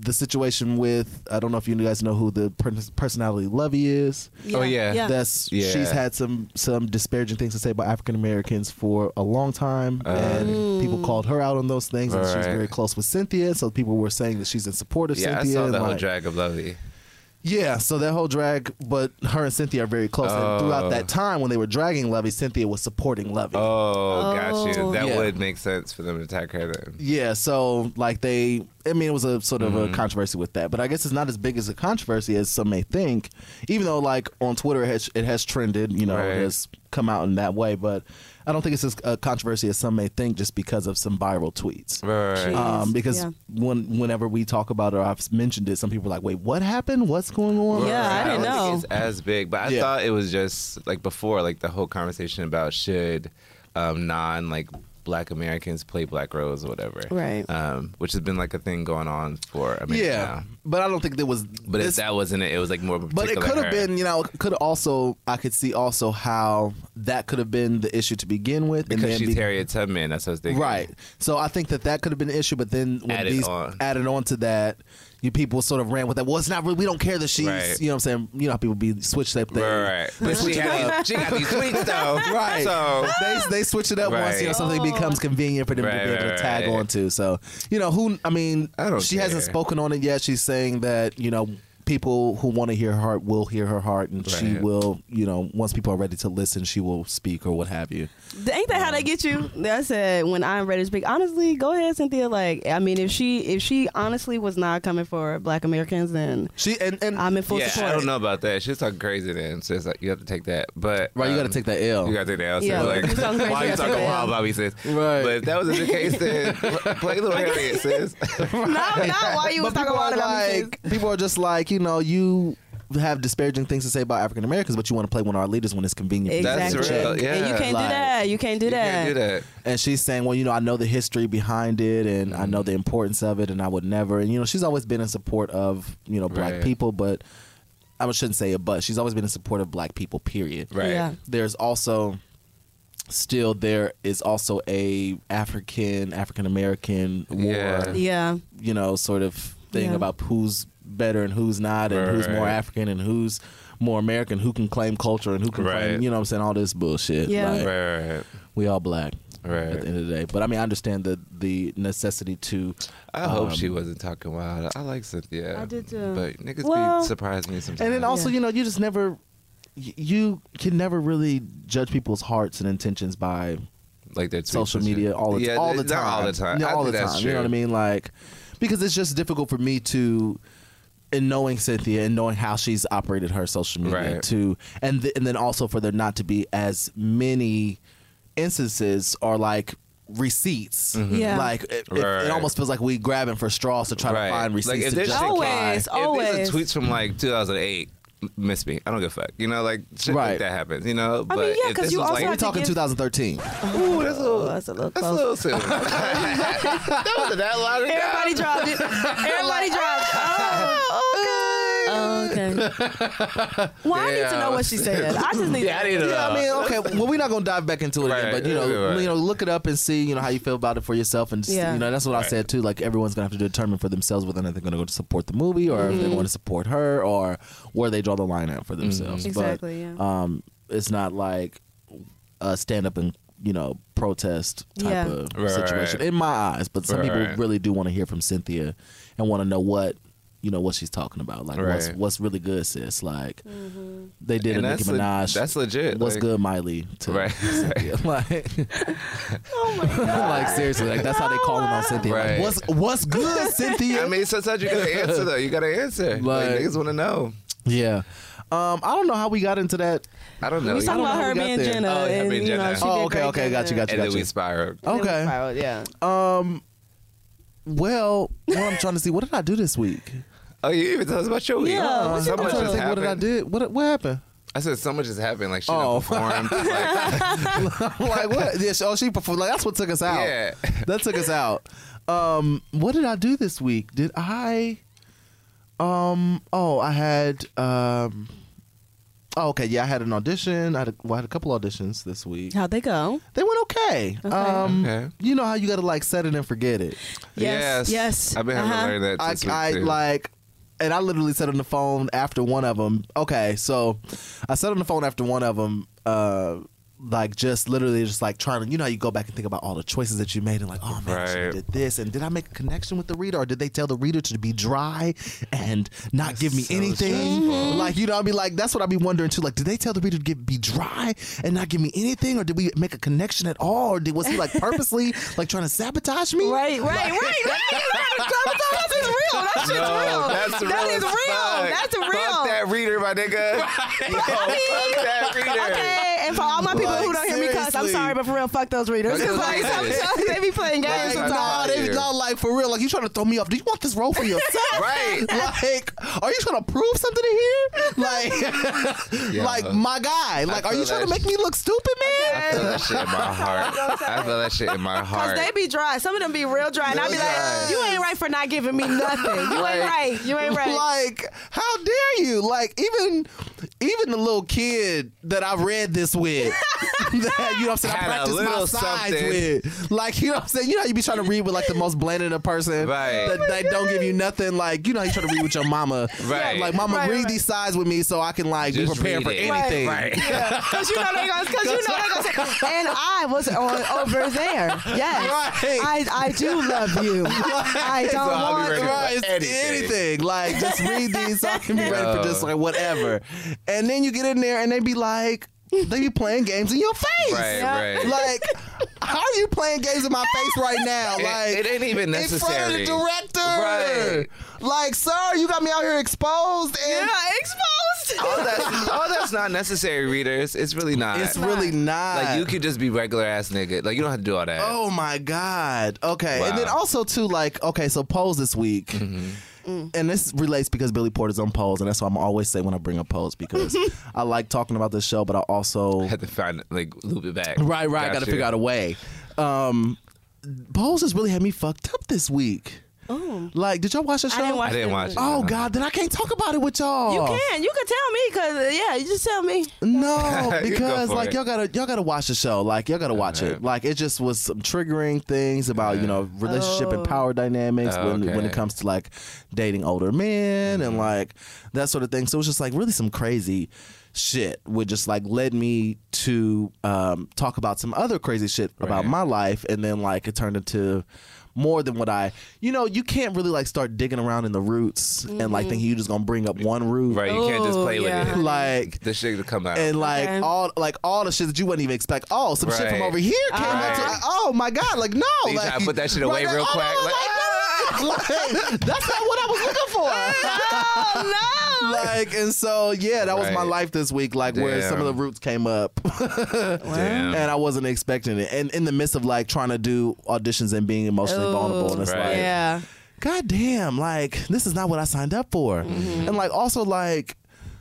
the situation with, I don't know if you guys know who the per- personality Lovey is. Oh, yeah. yeah. That's Yeah. she's had some some disparaging things to say about African Americans for a long time, and people called her out on those things. And she's Right. Mm. very close with Cynthia, so people were saying that she's in support of Yeah, I Cynthia. saw and the whole like- drag of Lovey. Yeah, so that whole drag, but her and Cynthia are very close. Oh. And throughout that time when they were dragging Lovey, Cynthia was supporting Lovey. Oh, got you. Oh. That Yeah. would make sense for them to attack her then. Yeah, so like they, I mean, it was a sort of Mm-hmm. a controversy with that, but I guess it's not as big as a controversy as some may think. Even though, like on Twitter, it has, it has trended, you know, Right. it has come out in that way, but I don't think it's as a controversy as some may think, just because of some viral tweets. Right. Jeez. Um, because Yeah. when whenever we talk about it or I've mentioned it, some people are like, "Wait, what happened? What's going on?" Yeah, I didn't don't think know. It's as big, but I Yeah. thought it was just like before, like the whole conversation about should um, non like Black Americans play Black Rose or whatever, Right. Um, which has been like a thing going on for a minute Yeah, now. but I don't think there was. But this- if that wasn't it, it was like more. But it particular could have her. been, you know, could also I could see also how that could have been the issue to begin with, because and then she's be- Harriet Tubman. That's what I was thinking. right. So I think that that could have been an issue, but then when Added these on. added on to that, you people sort of ran with that. Well, it's not really. We don't care that she's, Right. you know, what I'm saying, you know, how people be switch that thing. Right, right. But she, had these, she got these tweets though. Right. So they they switch it up once, you know, Right. something becomes convenient for them Right, to be able to right, tag right. onto. So, you know, who I mean, I don't she hasn't care. spoken on it yet. She's saying that, you know, people who want to hear her heart will hear her heart, and she Right. will, you know, once people are ready to listen, she will speak or what have you. Ain't that how they get you? I said when I'm ready to speak. Honestly, go ahead, Cynthia. Like, I mean, if she if she honestly was not coming for Black Americans, then She and, and I'm in full yeah, support. I don't know about that. She's talking crazy then. So it's like you have to take that. But right, you got to um, take that L. You gotta take the L. So Yeah, like, you talking crazy, why you you gotta talking take the wild, L. Bobby sis? Right. But if that was the case, then pl- play Little Harriet, sis. not not why you was But talking people about are it. I'm just- like, people are just like, you know, you have disparaging things to say about African Americans, but you want to play one of our leaders when it's convenient. for you. That's Exactly. real, And you yeah. can't Like, do that. You can't do You that. can't do that. And she's saying, well, you know, I know the history behind it, and I know the importance of it, and I would never. And you know, she's always been in support of, you know, black Right. people, but I shouldn't say it, but she's always been in support of black people. Period. Right. Yeah. There's also still there is also a African African American war, Yeah. Yeah. you know, sort of thing Yeah. about who's better and who's not, and who's more Right. African and who's more American, who can claim culture and who can claim, Right. you know what I'm saying, all this bullshit. Yeah. Like, Right, right, right. we all black. Right. At the end of the day, but I mean, I understand the the necessity to. I hope um, she wasn't talking wild. I like Cynthia. I did too. But niggas Well- be surprised me sometimes. And then also, Yeah. you know, you just never, y- you can never really judge people's hearts and intentions by like that social media all the yeah, all the not time. all the time. Yeah, I all the think that's time. You know what I true. mean? Like, because it's just difficult for me to, in knowing Cynthia and knowing how she's operated her social media, Right. to and th- and then also for there not to be as many instances or like receipts. Yeah. Like it, it- Right. it almost feels like we grabbing for straws to try Right. to find Like, receipts if to there's- justify. Always, If always. these are tweets from like two thousand eight, m- miss me. I don't give a fuck. You know, like shit Right. like that happens. You know, but mean, yeah, if 'cause this you was also like, We're have to talking give- twenty thirteen. ooh, that's a little, Oh, that's a little that's a close. little soon. that wasn't that long ago. Everybody dropped it. Everybody dropped. Oh, okay. Oh, okay. Well, I need to know what she said. I just need Yeah, I to need to Yeah, I mean, okay. Well, we're not gonna dive back into it again, Right, but you know, right. you know, look it up and see, you know, how you feel about it for yourself, and just, Yeah. you know, that's what I Right. said too. Like everyone's gonna have to determine for themselves whether or not they're gonna go to support the movie or if they're going to support her or where they draw the line out for themselves. Exactly, But, yeah. um, it's not like a stand up and you know protest type Yeah. of Right, situation right. in my eyes. But some Right, people right. really do want to hear from Cynthia and want to know what. You know what she's talking about, like what's Right. what's really good, sis. Like they did And a Nicki that's le- Minaj. that's legit, What's like- good, Miley? To Right. Cynthia. Like, Oh my God. like seriously, like that's how they calling on Cynthia. Like, Right. what's what's good, Cynthia? I mean, sometimes you gotta answer though. You gotta answer. Like, Like- niggas want to know. yeah. Um, I don't know how we got into that. I don't know. We You- talking don't about know how her we got being there. Jenna, Oh, her and being you know Jenna. she Oh, did okay, great okay, things got you, got you, and got then you. we spiraled. Then we Okay. spiraled, yeah. Um, well, well, I'm trying to see what did I do this week. Oh, you even tell us about your week. Yeah, Uh, what's so your I'm much trying to has think what did I happened. do. What what happened? I said so much has happened. Like she Oh. done performed. like, Like what? Yeah, she- oh, she performed. Like that's what took us out. Yeah. That took us out. Um, what did I do this week? Did I? Um. Oh, I had. Um. Oh, okay. Yeah, I had an audition. I had a, well, I had a couple auditions this week. How'd they go? They went okay. Okay. Um, Okay. You know how you got to like set it and forget it. Yes, yes. I've been having Uh-huh. to learn that I, this week, I too. like, and I literally said on the phone after one of them. Okay, so I said on the phone after one of them. Uh, like just literally just like trying to, you know how you go back and think about all the choices that you made and like, oh man, I should've Right. did this, and did I make a connection with the reader, or did they tell the reader to be dry and not That's give me so anything? stressful. Like, you know, I'd be like, that's what I'd be wondering too. Like, did they tell the reader to get, be dry and not give me anything, or did we make a connection at all, or did was he like purposely like trying to sabotage me? Right, right, right. That is real. That shit's No, real. that's real. That is as real. fuck. That's real. Fuck that reader, my nigga. Yo, fuck that reader. Okay, and for all my people Like, who don't hear me cuss, I'm seriously. sorry, but for real, fuck those readers. Because like Like, sometimes they be playing games Like, sometimes. Nah, they Yeah. not like for real. Like, you trying to throw me off? Do you want this role for yourself? Right. Like, are you trying to prove something in here? Like, Yeah. like my guy. Like, are feel you trying to that make me look stupid, man? I feel that shit in my heart. I feel that shit in my Cause heart. they be dry. Some of them be real dry, and I be like, Yes. "You ain't right for not giving me nothing. You ain't right. You ain't right." Like, how dare you? Like, even even the little kid that I read this with, that, you know what I'm saying, I Had a practiced my little sides something. with. Like, you know what I'm saying? You know how you be trying to read with like the most bland in a person Right. that, that don't give you nothing. Like, you know how you try to read with your mama. Right. Like, mama, Right, read right. these sides with me so I can like Just be prepared read for it. anything. Right. Yeah, cause you know they gonna, cause you know they gonna say, and I was on over there. Yes, Right. I I do love you. I don't I'll be want. ready for Right, it's anything. anything. Like, just read these so I can be ready for Yo. just like whatever. And then you get in there and they be like, they be playing games in your face. Right, Yeah. right. Like, how are you playing games in my face right now? It- Like, it ain't even in front of the necessary. director. Right. Like, sir, you got me out here exposed, and Yeah, exposed. all that's all that's not necessary, readers. It's really not. it's really not. like you could just be regular ass nigga. Like you don't have to do all that. Oh my God. Okay. Wow. And then also too, like, okay, so Pose this week. Mm-hmm. And this relates because Billy Porter's on Pose, and that's why I'm always say when I bring up Pose, because I like talking about this show, but I also I had to find like loop it back. right, right, I got to you. figure out a way. Um, Pose has really had me fucked up this week. Oh. Like, did y'all watch the show? I didn't watch I didn't it. watch it. Oh God, then I can't talk about it with y'all. You can, you can tell me, cause yeah, you just tell me. No, You because go for like it. y'all gotta y'all gotta watch the show. Like y'all gotta watch it. Okay. Like it just was some triggering things about you know relationship and power dynamics Oh, when when okay. it comes to like dating older men and like that sort of thing. So it was just like really some crazy shit, which just like led me to um, talk about some other crazy shit about Right. my life, and then like it turned into more than what I, you know, you can't really like start digging around in the roots and like thinking you just gonna bring up one root, Right, you can't just play Oh, yeah. with it. like. The shit to come out. And like Okay. all like all the shit that you wouldn't even expect. Oh, some shit from Right. over here came up to Right. like, oh my God, like no. So you like, try to put that shit away right, real like, quick, oh, like, like, no, like, that's not what I was looking for. Oh no. Like, and so yeah, that was my Right. life this week, like where some of the Damn. roots came up. Damn. And I wasn't expecting it. And in the midst of like trying to do auditions and being emotionally Ooh. vulnerable. And it's Right. like, Yeah. God damn, like this is not what I signed up for. And like also like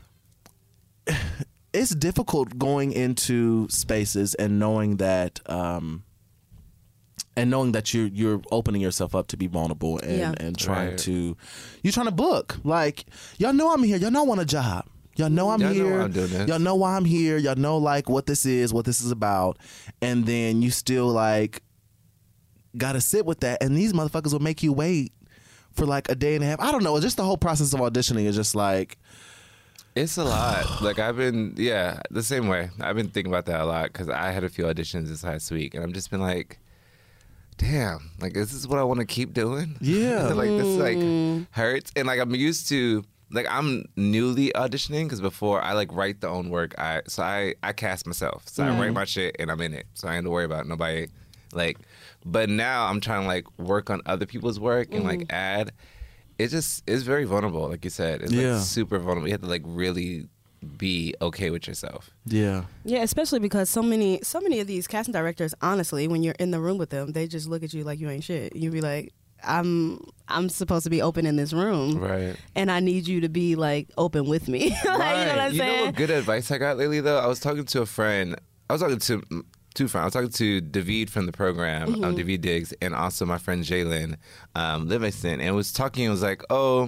it's difficult going into spaces and knowing that um and knowing that you're you're opening yourself up to be vulnerable and, Yeah. and trying Right. to you're trying to book. Like y'all know I'm here. Y'all know I want a job. Y'all know I'm Y'all know here. why I'm doing this. Y'all know why I'm here. Y'all know like what this is, what this is about. And then you still like gotta sit with that, and these motherfuckers will make you wait for like a day and a half. I don't know. Just the whole process of auditioning is just like, It's a lot. Like I've been, yeah, the same way. I've been thinking about that a lot because I had a few auditions this last week, and I've just been like, damn, like is this what I want to keep doing? Yeah. like this like hurts, and like I'm used to. Like I'm newly auditioning because before I like write the own work. I so I I cast myself. So I write my shit and I'm in it. So I ain't have to worry about nobody. Like, but now I'm trying to like work on other people's work and like add. It just is very vulnerable, like you said. It's Yeah. like super vulnerable. You have to like really be okay with yourself. yeah, Yeah, especially because so many so many of these casting directors, honestly, when you're in the room with them, they just look at you like you ain't shit. You be like, I'm I'm supposed to be open in this room, Right. and I need you to be like open with me. Like, you know what I'm You know saying? what good advice I got lately though? I was talking to a friend. I was talking to two friends. I was talking to David from the program, Mm-hmm. um, David Diggs, and also my friend Jalen um, Livingston, and was talking. It was like, oh,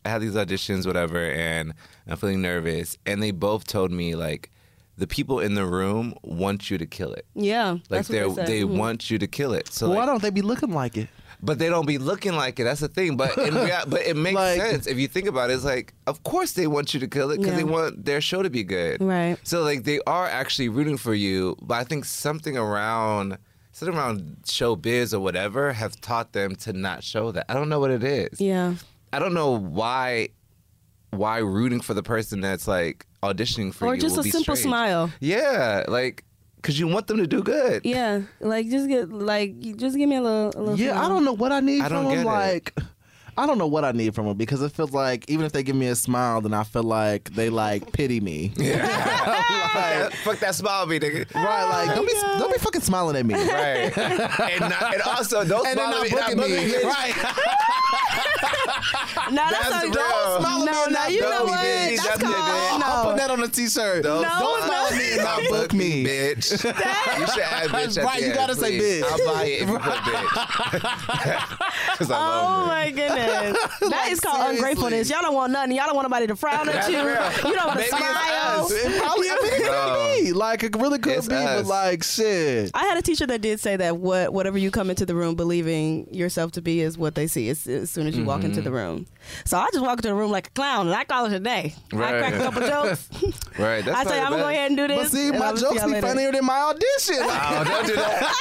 I had these auditions, whatever, and I'm feeling nervous. And they both told me, like, the people in the room want you to kill it. Yeah, Like, that's they what they, said. they Mhm. want you to kill it. So Why like, don't they be looking like it? But they don't be looking like it. That's the thing. But in rea- but it makes Like- sense if you think about it. It's like, of course they want you to kill it because Yeah. they want their show to be good. Right. So like they are actually rooting for you. But I think something around something around showbiz or whatever have taught them to not show that. I don't know what it is. Yeah. I don't know why why rooting for the person that's like auditioning for Or you just will a be simple strange. smile. Yeah, like because you want them to do good. Yeah, like just get like you- just give me a little. A little Yeah, smile. I don't know what I need I from don't them. get it. Like, I don't know what I need from them because it feels like even if they give me a smile, then I feel like they like pity me. Fuck, that, fuck that smile, me nigga. Right? Like, don't be don't be fucking smiling at me. Right. and, not, and also, don't And then smile not at me. booking not me. booking me. Right. No, that's, That's not real. don't Smile No, no, you know book me, what? bitch. That's That's called it, no. I'll put that on a t-shirt. Don't, No, don't no. smile at me and not book me, bitch. You should add bitch at Right, the you end, gotta say please. bitch. I'll buy it if you put bitch. 'Cause I Oh love it. my goodness, that Like, is called seriously. ungratefulness. Y'all don't want nothing. Y'all don't want nobody to frown at That's you. real. You don't want to Maybe it's smile. us. It probably, I mean, it No. could be. Like, it really could It's be, but us. like, shit. I had a teacher that did say that what whatever you come into the room believing yourself to be is what they see as, as soon as you walk into the room. So I just walk into the room like a clown and I call it a day. Right. I crack a couple jokes. Right. That's I say probably I'm gonna the go ahead and do this. But see, and my I'll see jokes y'all be later. funnier than my audition. Like, best. Oh, don't do that.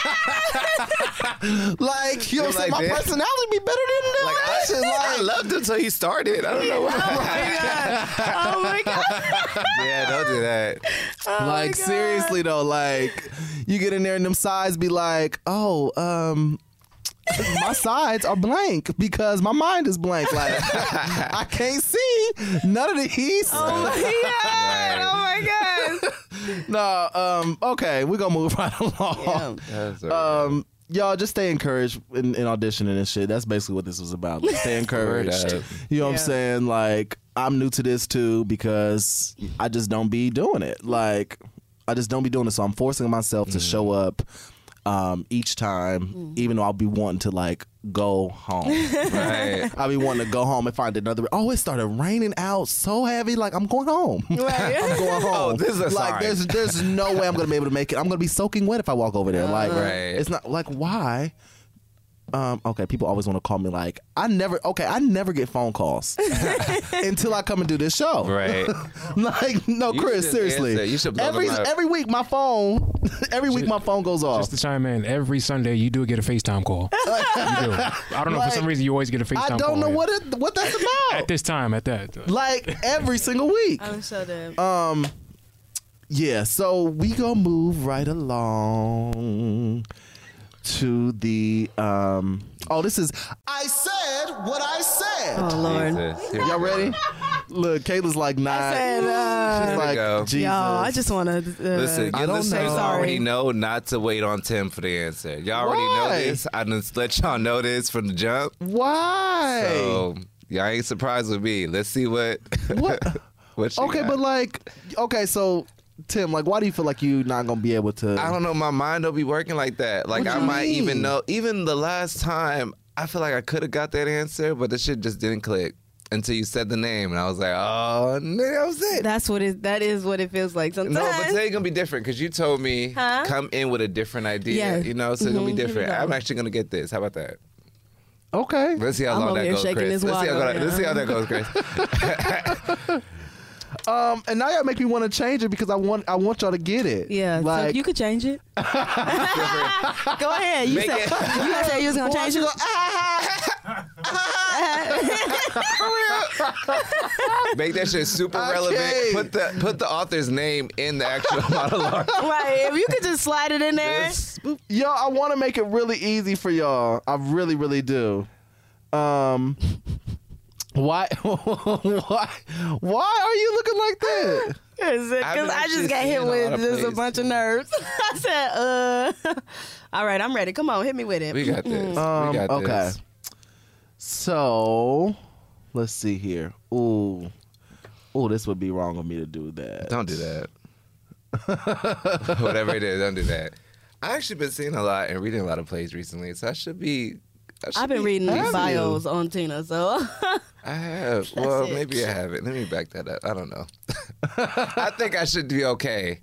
like you know, You're what I'm saying? like My that. personality be better than the Like, I, audition. I Like, loved him until he started. I don't know why. Oh my god! Oh my god! Yeah, don't do that. Oh like my God. seriously though, like you get in there and them sides be like, oh, um. my sides are blank because my mind is blank. Like I can't see none of these. Oh my god! Oh my god! No, um, okay, we're gonna move right along. That's all right. Um, y'all just stay encouraged in, in auditioning and shit. That's basically what this was about. Like, stay encouraged. Word up. You know what I'm Yeah. saying? Like, I'm new to this too because I just don't be doing it. Like, I just don't be doing it. So I'm forcing myself to show up um, each time, even though I'll be wanting to like go home. Right. I'll be wanting to go home and find another. Oh, it started raining out so heavy. Like, I'm going home. Right. I'm going home. Oh, this is a like sign. there's there's no way I'm gonna be able to make it. I'm gonna be soaking wet if I walk over there. Like Right. it's not like why. Um, okay, people always want to call me like I never. Okay, I never get phone calls until I come and do this show. Right. Like no, You Chris, should seriously. answer. You should blow every them up. every week my phone, every week my phone goes off. Just to chime in, every Sunday you do get a FaceTime call. You do. I don't know, Like, for some reason you always get a FaceTime call. I don't know yeah. what it what that's about. At this time, at that. Like every single week. I'm so dead. Um, yeah. So we gonna move right along to the um. Oh, this is. I said what I said. Oh Lord! Jesus. Here we Y'all go. ready? Look, Kayla's like not. said, uh, she's like, go. Jesus. Y'all, I just want to. Uh, Listen, I your don't listeners know. already know not to wait on Tim for the answer. Y'all already know Why? this. I just let y'all know this from the jump. Why? So y'all ain't surprised with me. Let's see what. What? what she Okay, got. but like, okay, so Tim, like, why do you feel like you not gonna be able to? I don't know. My mind don't be working like that. Like What I you might mean? even know. Even the last time, I feel like I could have got that answer, but the shit just didn't click until you said the name, and I was like, oh, nigga, that was it. that's what it. That is what it feels like sometimes. No, but today's gonna be different because you told me Huh? come in with a different idea. Yeah. You know, so it's gonna be Mhm. Here we different. go. I'm actually gonna get this. How about that? Okay. Let's see how I'm long over that here goes, shaking Chris. this Let's see, how water, go- let's see how yeah. that goes, Chris. Um, and now y'all make me want to change it because I want I want y'all to get it. Yeah, like so you could change it. Go ahead. You Make said it- you said you was gonna Why change don't you it. go, ah, Make that shit super I relevant. can't. Put the put the author's name in the actual monologue. Right. If you could just slide it in there. Yes. Yo, I want to make it really easy for y'all. I really, really do. Um, why, why, why are you looking like that? Because I've been I actually just got hit seeing a lot with of just a plays, bunch of too. nerves. I said, uh. All right, I'm ready. Come on, hit me with it. We got this. Um, we got okay. this. So, let's see here. Ooh, ooh, this would be wrong of me to do that. Don't do that. Whatever it is, don't do that. I actually been seeing a lot and reading a lot of plays recently, so I should be I've been reading Have bios on Tina, so I have. Well, it. maybe I haven't. Let me back that up. I don't know. I think I should be okay.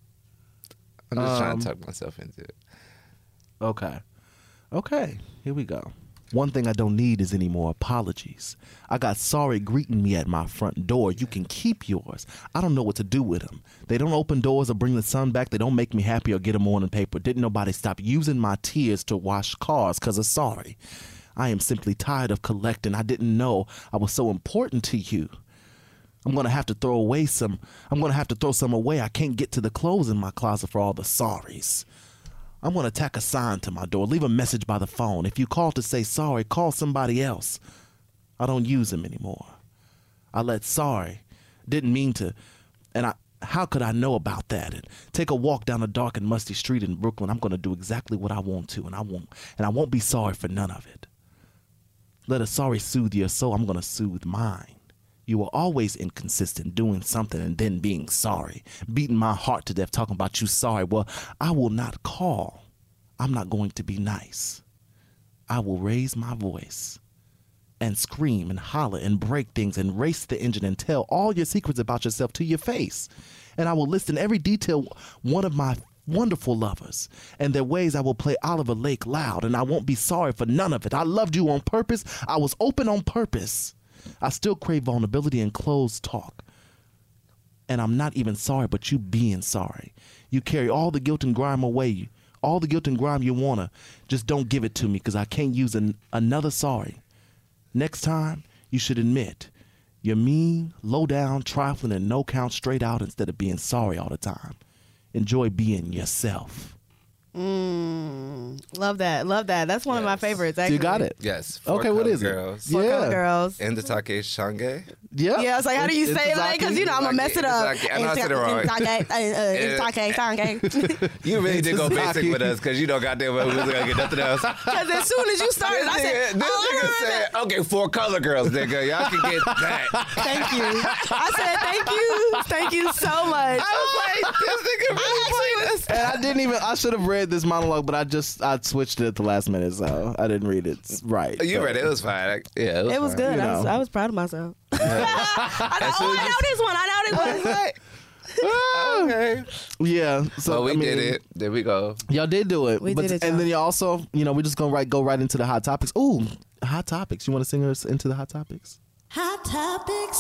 I'm just trying Um, to talk myself into it. Okay. Okay. Here we go. One thing I don't need is any more apologies. I got sorry greeting me at my front door. You can keep yours. I don't know what to do with them. They don't open doors or bring the sun back. They don't make me happy or get a morning paper. Didn't nobody stop using my tears to wash cars because of sorry. I am simply tired of collecting. I didn't know I was so important to you. I'm going to have to throw away some. I'm going to have to throw some away. I can't get to the clothes in my closet for all the sorries. I'm going to tack a sign to my door, leave a message by the phone. If you call to say sorry, call somebody else. I don't use them anymore. I let sorry, didn't mean to, and I, how could I know about that? And take a walk down a dark and musty street in Brooklyn. I'm going to do exactly what I want to, and I won't, and I won't be sorry for none of it. Let a sorry soothe your soul. I'm going to soothe mine. You were always inconsistent, doing something and then being sorry, beating my heart to death, talking about you sorry. Well, I will not call. I'm not going to be nice. I will raise my voice and scream and holler and break things and race the engine and tell all your secrets about yourself to your face. And I will list in every detail one of my wonderful lovers and their ways. I will play Oliver Lake loud, and I won't be sorry for none of it. I loved you on purpose. I was open on purpose. I still crave vulnerability and closed talk. And I'm not even sorry, but you being sorry. You carry all the guilt and grime away. All the guilt and grime you want to. Just don't give it to me because I can't use an, another sorry. Next time, you should admit you're mean, low down, trifling, and no count straight out instead of being sorry all the time. Enjoy being yourself. Mm, love that. Love that. That's one of my Yes. favorites, actually. You got it? Yes. Okay, what Color is girls. it? Four Yeah. Color Girls. And the Take Shange. Yeah. Yeah, it's like, how do you say it? Like, because, you know, I'm going to mess it up. Itazaki. I know I said it wrong. You really did go basic Itazaki. with us because you know goddamn well we wasn't going to get nothing else. Because as soon as you started, This I said, nigga, this oh, I nigga remember said, that. okay, four color girls, nigga. Y'all can get that. Thank you. I said, thank you. Thank you so much. I was like, this nigga really played us. And I didn't even, I should have read this monologue, but I just, I switched it at the last minute, so I didn't read it right. You So- read it. It was fine. Like, yeah, it was It was fine. good. You I, was, know. I was proud of myself. I know, As soon oh, as I you- know this one. I know this one. Okay. Yeah. So So we I mean, did it. There we go. Y'all did do it. We but, did it, And y'all. then you also, you know, we're just going to right, go right into the hot topics. Ooh, hot topics. You want to sing us into the hot topics? Hot topics.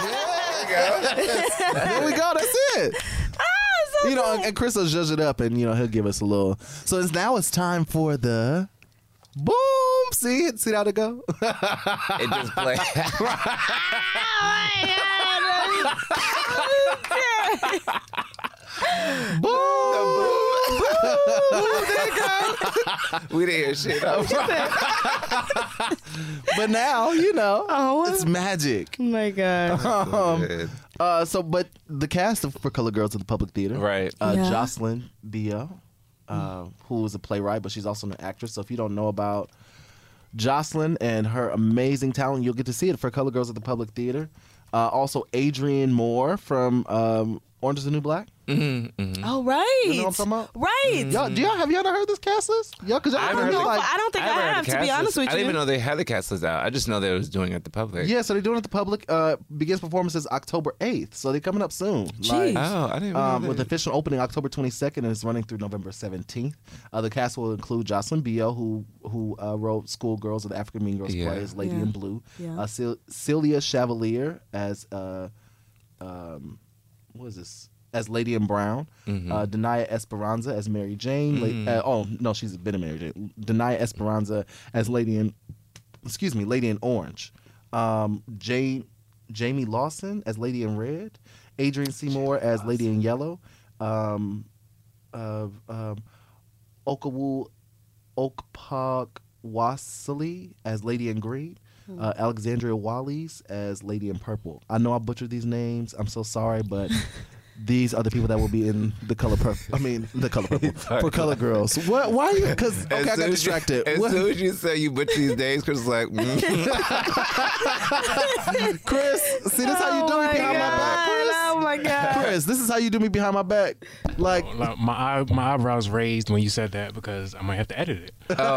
There we go. That's it. Ah, so You know, good. and Chris will judge it up, and you know he'll give us a little. So it's now it's time for the boom. See it? See how to go? It just played. We didn't hear shit. But now you know Oh. it's magic. Oh my God. Um, uh, so, but the cast of For Color Girls at the Public Theater, Right. Uh, Yeah. Jocelyn Bio, uh, who is a playwright, but she's also an actress. So if you don't know about Jocelyn and her amazing talent, you'll get to see it for Color Girls at the Public Theater. Uh, also, Adrienne Moore from um, Orange is the New Black. Oh, right. You know what I'm talking about? Right. Y'all, do y'all have y'all not heard this cast list? Y'all, because y'all I I haven't heard like, I don't think I, never heard have, the to be cast honest list. with I you. didn't even know they had the cast list out. I just know they was doing it at the public. yeah. So they're doing it at the public. Uh, begins performances October eighth. So they're coming up soon. Jeez. Oh, I didn't even Um, know with that. official opening October twenty-second and it's running through November seventeenth. Uh, the cast will include Jocelyn Bio, who who uh, wrote Schoolgirls of the African Mean Girls Yeah. play as Lady Yeah. in Blue. Yeah. Uh, Sil- Celia Chevalier as uh, um, what is this? As Lady in Brown. Mm-hmm. Uh, Denaya Esperanza as Mary Jane. La- uh, oh no, she's been a Mary Jane. Denaya Esperanza as Lady in excuse me, Lady in Orange. Um, Jane Jamie Lawson as Lady in Red. Adrienne Seymour as Lady in Yellow. Um, uh, um, Okawu Okpakwasili as Lady in Green. Uh, Alexandria Wallis as Lady in Purple. I know I butchered these names. I'm so sorry, but these are the people that will be in the color purple. I mean, the color purple for Color Girls. What? Why are you? Because okay, I As got soon as you- distracted. As What- soon as you say you butcher these names, Chris was like, mm. Chris, see this how you do Oh it my behind my back, God. Chris? Oh Oh my god. Chris, this is how you do me behind my back. Like, Like, my eye, my eyebrows raised when you said that because I might have to edit it.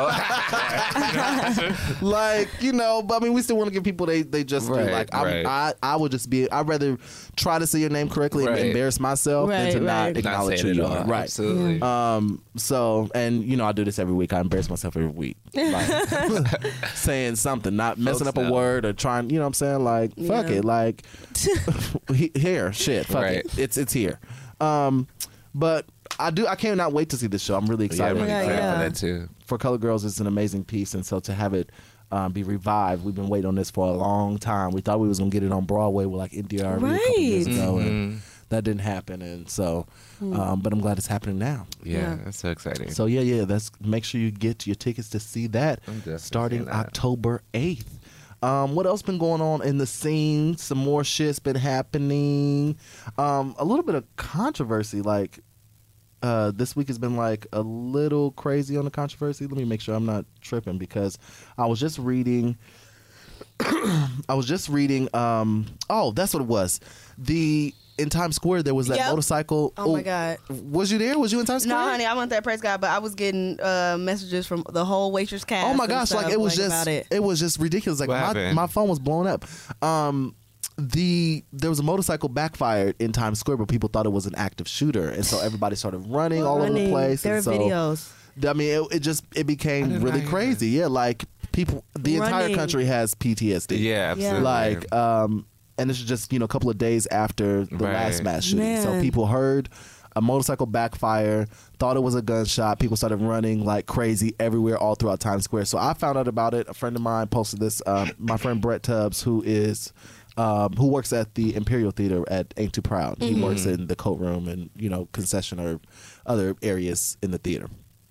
like you know, but I mean, we still want to give people they they just do. Right, Like I'm, right. I I would just be. I'd rather try to say your name correctly Right. and embarrass myself Right, than to right. not Not acknowledge saying who it you all. are. Right. Absolutely. Um. So, and you know, I do this every week. I embarrass myself every week, like saying something, not messing Folks up a know. word or trying. You know what I'm saying? Like, fuck Yeah. it. Like, he- here, shit, fuck Right. it. It's it's here. Um, but I do. I cannot wait to see this show. I'm really Yeah, excited. I'm really Yeah, excited yeah. for that too. For Colored Girls, it's an amazing piece, and so to have it um, be revived, we've been waiting on this for a long time. We thought we was gonna get it on Broadway with like N D R a couple years Right. ago, Mm-hmm. and that didn't happen. And so, um, but I'm glad it's happening now. Yeah, Yeah. that's so exciting. So yeah, yeah, that's make sure you get your tickets to see that I'm definitely starting seeing that. October eighth. Um, what else been going on in the scene? Some more shit's been happening. Um, a little bit of controversy, like uh, this week has been like a little crazy on the controversy. Let me make sure I'm not tripping because I was just reading. I was just reading. Um, oh, that's what it was. The in Times Square there was that Yep. motorcycle. Oh my God. Was you there? Was you in Times No, Square? honey, I went there, praise God, but I was getting uh, messages from the whole waitress cast. Oh my and gosh! stuff, Like it was just, about it. it. was just ridiculous. Like What my, happened? my phone was blown up. Um, the there was a motorcycle backfired in Times Square, but people thought it was an active shooter, and so everybody started running all over the Running. place. There and are so, videos. I mean, it, it just it became didn't really know crazy. Yeah, like people, the entire Running. country has P T S D. Yeah, absolutely. Like, um, and this is just you know a couple of days after the Right. last mass shooting. So Man. people heard a motorcycle backfire, thought it was a gunshot. People started running like crazy everywhere, all throughout Times Square. So I found out about it. A friend of mine posted this. Um, my friend Brett Tubbs, who is. Um, who works at the Imperial Theater at Ain't Too Proud. He works in the coat room and, you know, concession or other areas in the theater.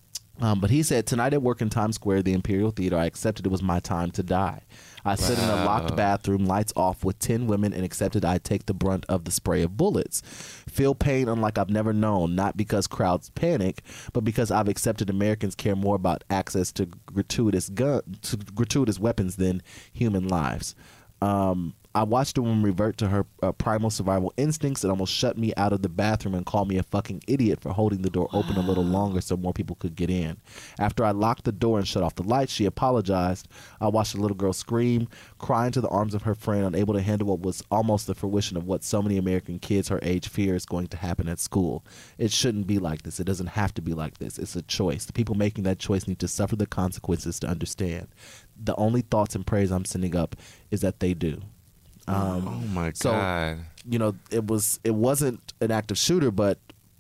Um, but he said, tonight at work in Times Square, the Imperial Theater, I accepted it was my time to die. I sit in a locked bathroom, lights off, with ten women and accepted I'd take the brunt of the spray of bullets. Feel pain unlike I've never known, not because crowds panic, but because I've accepted Americans care more about access to gratuitous gun, to gratuitous weapons than human lives. Um, I watched a woman revert to her uh, primal survival instincts and almost shut me out of the bathroom and called me a fucking idiot for holding the door open a little longer so more people could get in. After I locked the door and shut off the lights, she apologized. I watched the little girl scream, cry into the arms of her friend, unable to handle what was almost the fruition of what so many American kids her age fear is going to happen at school. It shouldn't be like this. It doesn't have to be like this. It's a choice. The people making that choice need to suffer the consequences to understand. The only thoughts and prayers I'm sending up is that they do. Um, oh my so, God. you know, it was it wasn't an active shooter, but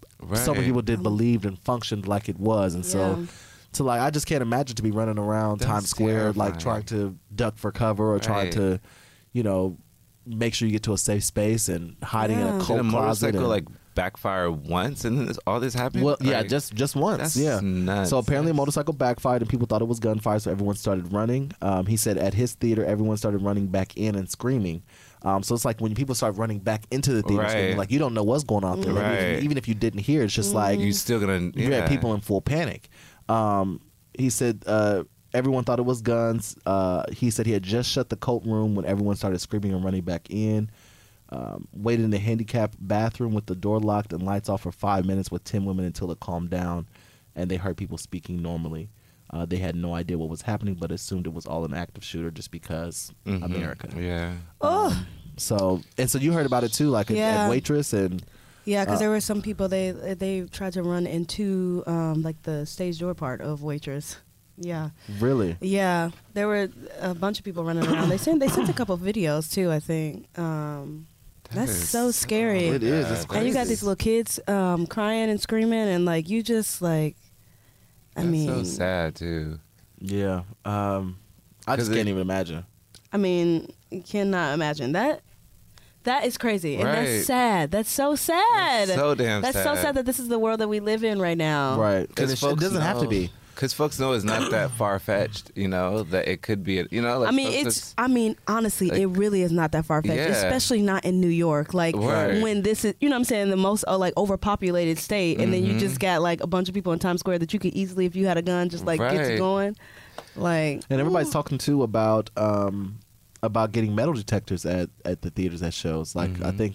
so many Right. people did believed and functioned like it was, and so Yeah. to like I just can't imagine to be running around That's Times Square like trying terrifying. to duck for cover or trying Right. to, you know, make sure you get to a safe space and hiding in Yeah. a Did coat Did a closet. motorcycle and- like backfire once and then this, all this happened? well, yeah, Like, just just once. that's Yeah. nuts. So apparently, a That's- motorcycle backfired, and people thought it was gunfire, so everyone started running. Um, he said at his theater, everyone started running back in and screaming. Um, so it's like when people start running back into the theater, Right. screaming, like you don't know what's going on out there. Like, Right. even, even if you didn't hear, it's just like you still gonna you yeah. had people in full panic. Um, he said uh, everyone thought it was guns. Uh, he said he had just shut the coat room when everyone started screaming and running back in. Um, waited in the handicapped bathroom with the door locked and lights off for five minutes with ten women until it calmed down and they heard people speaking normally. Uh, they had no idea what was happening, but assumed it was all an active shooter just because Mhm. America. Yeah. Oh, So, and so you heard about it too, like at- Yeah. at Waitress and yeah, because Uh, there were some people they they tried to run into um, like the stage door part of Waitress. Yeah, really. yeah, there were a bunch of people running around. They sent they sent a couple of videos too. I think um, that's is so scary. It is. It's And you got crazy. these little kids um, crying and screaming, and like you just like, I That's mean, so sad too. Yeah. Um, I just 'Cause can't it- even imagine. I mean, you cannot imagine that. That is crazy, and Right. that's sad. That's so sad. That's so damn That's so sad. sad that this is the world that we live in right now. Right. And Because it, sh- it doesn't have to be. Because folks know it's not that far fetched, you know, that it could be, you know, like I mean, folks it's. just- I mean, honestly, like- it really is not that far fetched, Yeah. especially not in New York. Like Right. when this is, you know, what I'm saying the most uh, like overpopulated state, and then you Mm-hmm. just got like a bunch of people in Times Square that you could easily, if you had a gun, just like get you Right. going. Like, And everybody's talking too about um, about getting metal detectors at, at the theaters at shows. Like I think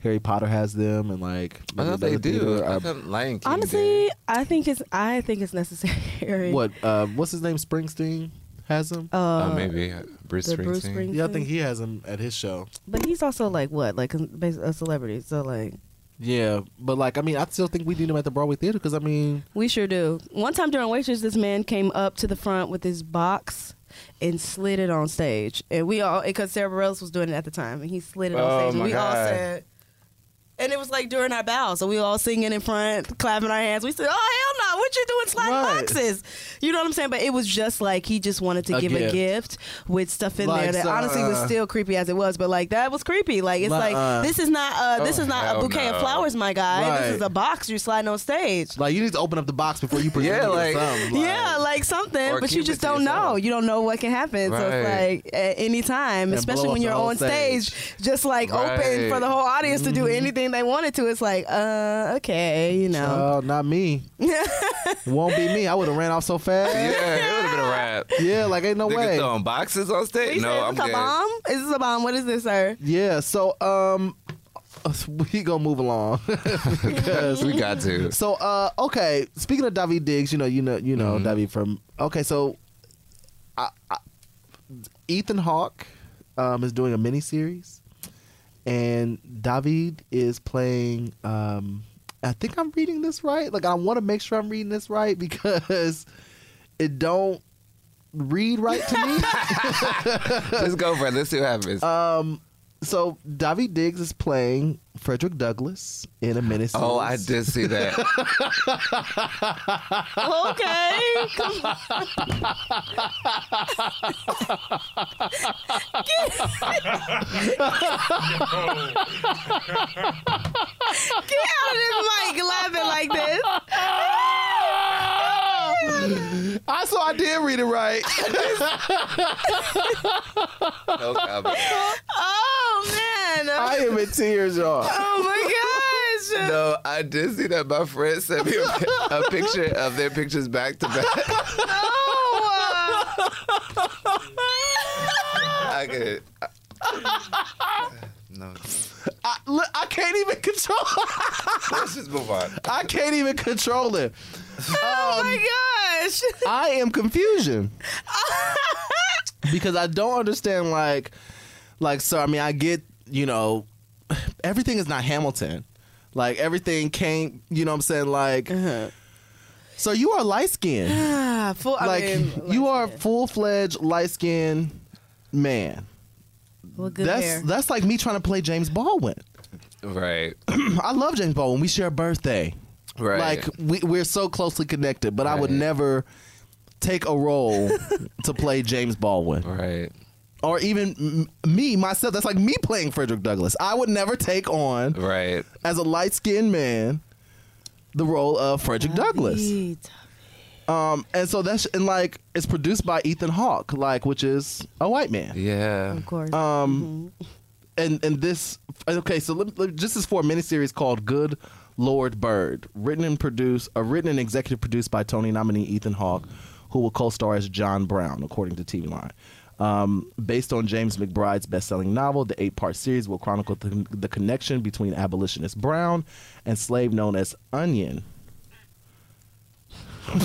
Harry Potter has them, and like I thought they do. I thought Lion King Honestly, did. I think it's I think it's necessary. What? Uh, what's his name? Springsteen has them. Uh, Oh, maybe Bruce the Bruce Springsteen. Springsteen. Yeah, I think he has them at his show. But he's also like what, like a a celebrity. So like, Yeah, but like I mean, I still think we need him at the Broadway Theater because I mean, we sure do. One time during Waitress, this man came up to the front with his box and slid it on stage, and we all because Sarah Bareilles was doing it at the time, and he slid it on Oh, stage, and my we all God. said. And it was like during our bow, so we all singing in front, clapping our hands. We said, "Oh hell no! What you doing sliding Right. boxes?" You know what I'm saying? But it was just like he just wanted to A give a gift. gift with stuff in Like, there that so, honestly was uh, still creepy as it was. But like that was creepy. Like it's like Uh-uh. this is not uh, this Oh, is not a hell bouquet of no. flowers, my guy. Right. This is a box you're sliding on stage. like you need to open up the box before you present Yeah, it or like- something. Yeah, like something, Or but you keep just it to don't yourself. know. You don't know what can happen. So it's Right. like at any time, And especially blow when up you're the whole on stage, stage. just like open Right. for the whole audience to do anything they wanted to. It's like, uh, okay, you know. Oh, not me. Won't be me. I would have ran off so fast. Yeah, it would have been a wrap. Yeah, like ain't no Niggas way. throwing boxes on He stage? said, No, is I'm this a good. bomb? Is this a bomb? What is this, sir? Yeah, so um, we gonna move along because We got to. So uh, okay. Speaking of David Diggs, you know, you know, you know, Mhm. David from. Okay, so I, I, Ethan Hawke um, is doing a miniseries, and David is playing. Um, I think I'm reading this right. Like I want to make sure I'm reading this right because it don't read right to me. Let's go for it. Let's see what happens. Um, so David Diggs is playing Frederick Douglass in a miniseries. oh, I did see that. Okay. Come Get out of this mic laughing like this. I so I did read it right. No comment. Oh man. I am in tears, y'all. Oh my gosh. No, I did see that. My friend sent me a, a picture of their pictures back to back. Oh. I could. No. I, look, I can't even control. Let's just move on. I can't even control it. Oh my gosh. I am confusion because I don't understand. Like, like so. I mean, I get you know, everything is not Hamilton. Like everything came. You know what I'm saying? Like, so you are light skinned. Ah, full, I Like mean, you are light-skinned. full fledged light skinned man. With good That's hair. that's like me trying to play James Baldwin. Right. I love James Baldwin. We share a birthday. Right. Like we, we're so closely connected, but I would Right. never take a role to play James Baldwin, Right. or even m- me myself. That's like me playing Frederick Douglass. I would never take on Right. as a light skinned man the role of Frederick Douglass. Sweet. Um, and so that's and like it's produced by Ethan Hawke, like which is a white man. Yeah. Of course. Um, and and this okay. So let, let, this is for a miniseries called Good Lord Bird, written and produced, uh, written and executive produced by Tony nominee Ethan Hawke, who will co-star as John Brown, according to T V Line. Um, based on James McBride's best-selling novel, the eight-part series will chronicle the, the connection between abolitionist Brown and slave known as Onion. no, no.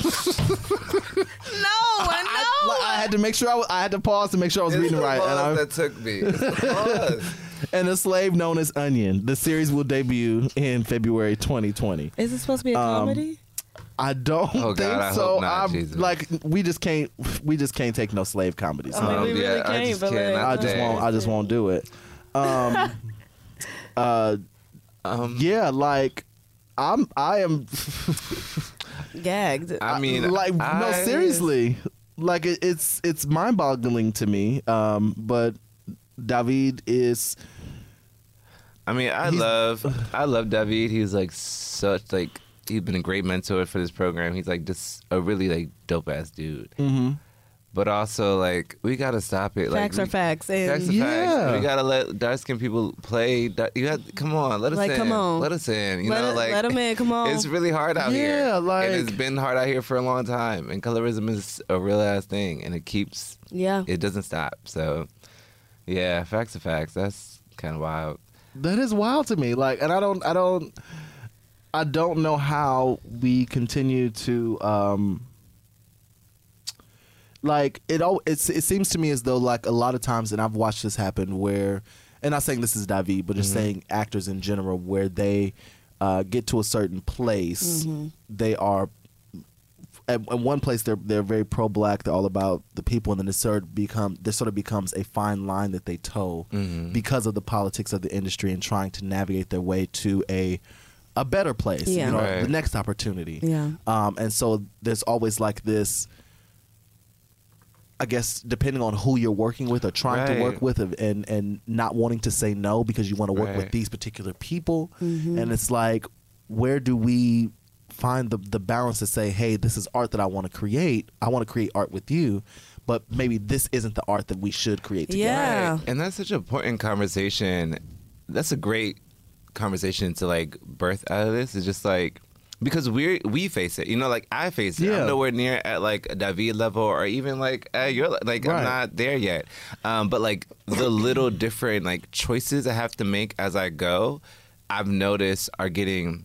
I, like, I had to make sure I, was, I had to pause to make sure I was It's reading the right, and pause I, that took me. It's the pause. and a slave known as Onion. The series will debut in February twenty twenty. Is it supposed to be a Um, comedy? I don't Oh, God, think I so. hope not, I'm Jesus. like we just can't we just can't take no slave comedies. I mean, Um, we really yeah, I can't, just but can't. like, I just Dang. won't I just won't do it. Um uh Um, yeah, like I'm I am Gagged. I mean, like no I- seriously. Like it, it's it's mind-boggling to me. Um but David is I mean, I He's- love, I love David. He's like such like he's been a great mentor for this program. He's like just a really like dope ass dude. mhm. But also like we gotta stop it. Facts like, are we, facts. And Facts are Yeah. facts. We gotta let dark skinned people play. Dark- You got come on, let us Like, in. come on. Let us in. You let, know, it- like let them in. Come on. it's really hard out here. Yeah, like- and it's been hard out here for a long time. And colorism is a real ass thing, and it keeps yeah. it doesn't stop. So yeah, facts are facts. That's kind of wild. That is wild to me. Like, and I don't, I don't, I don't know how we continue to, um, like it. All it's, it seems to me as though like a lot of times, and I've watched this happen where, and not saying this is David, but just mm-hmm. saying actors in general, where they uh, get to a certain place, mm-hmm. they are. At, at one place, they're they're very pro-black. They're all about the people, and then it sort of become this sort of becomes a fine line that they toe mm-hmm. because of the politics of the industry and trying to navigate their way to a a better place. Yeah. You know, right. the next opportunity. Yeah. Um, and so there's always like this. I guess depending on who you're working with or trying right. to work with, and and not wanting to say no because you want to work right. with these particular people, mm-hmm. and it's like, where do we find the the balance to say, hey, this is art that I want to create. I want to create art with you, but maybe this isn't the art that we should create together. Yeah. Right. And that's such an important conversation. That's a great conversation to like birth out of this. It's just like, because we we face it, you know, like I face it. Yeah. I'm nowhere near at like a David level or even like at your like Right. I'm not there yet. Um, but like the little different like choices I have to make as I go, I've noticed are getting,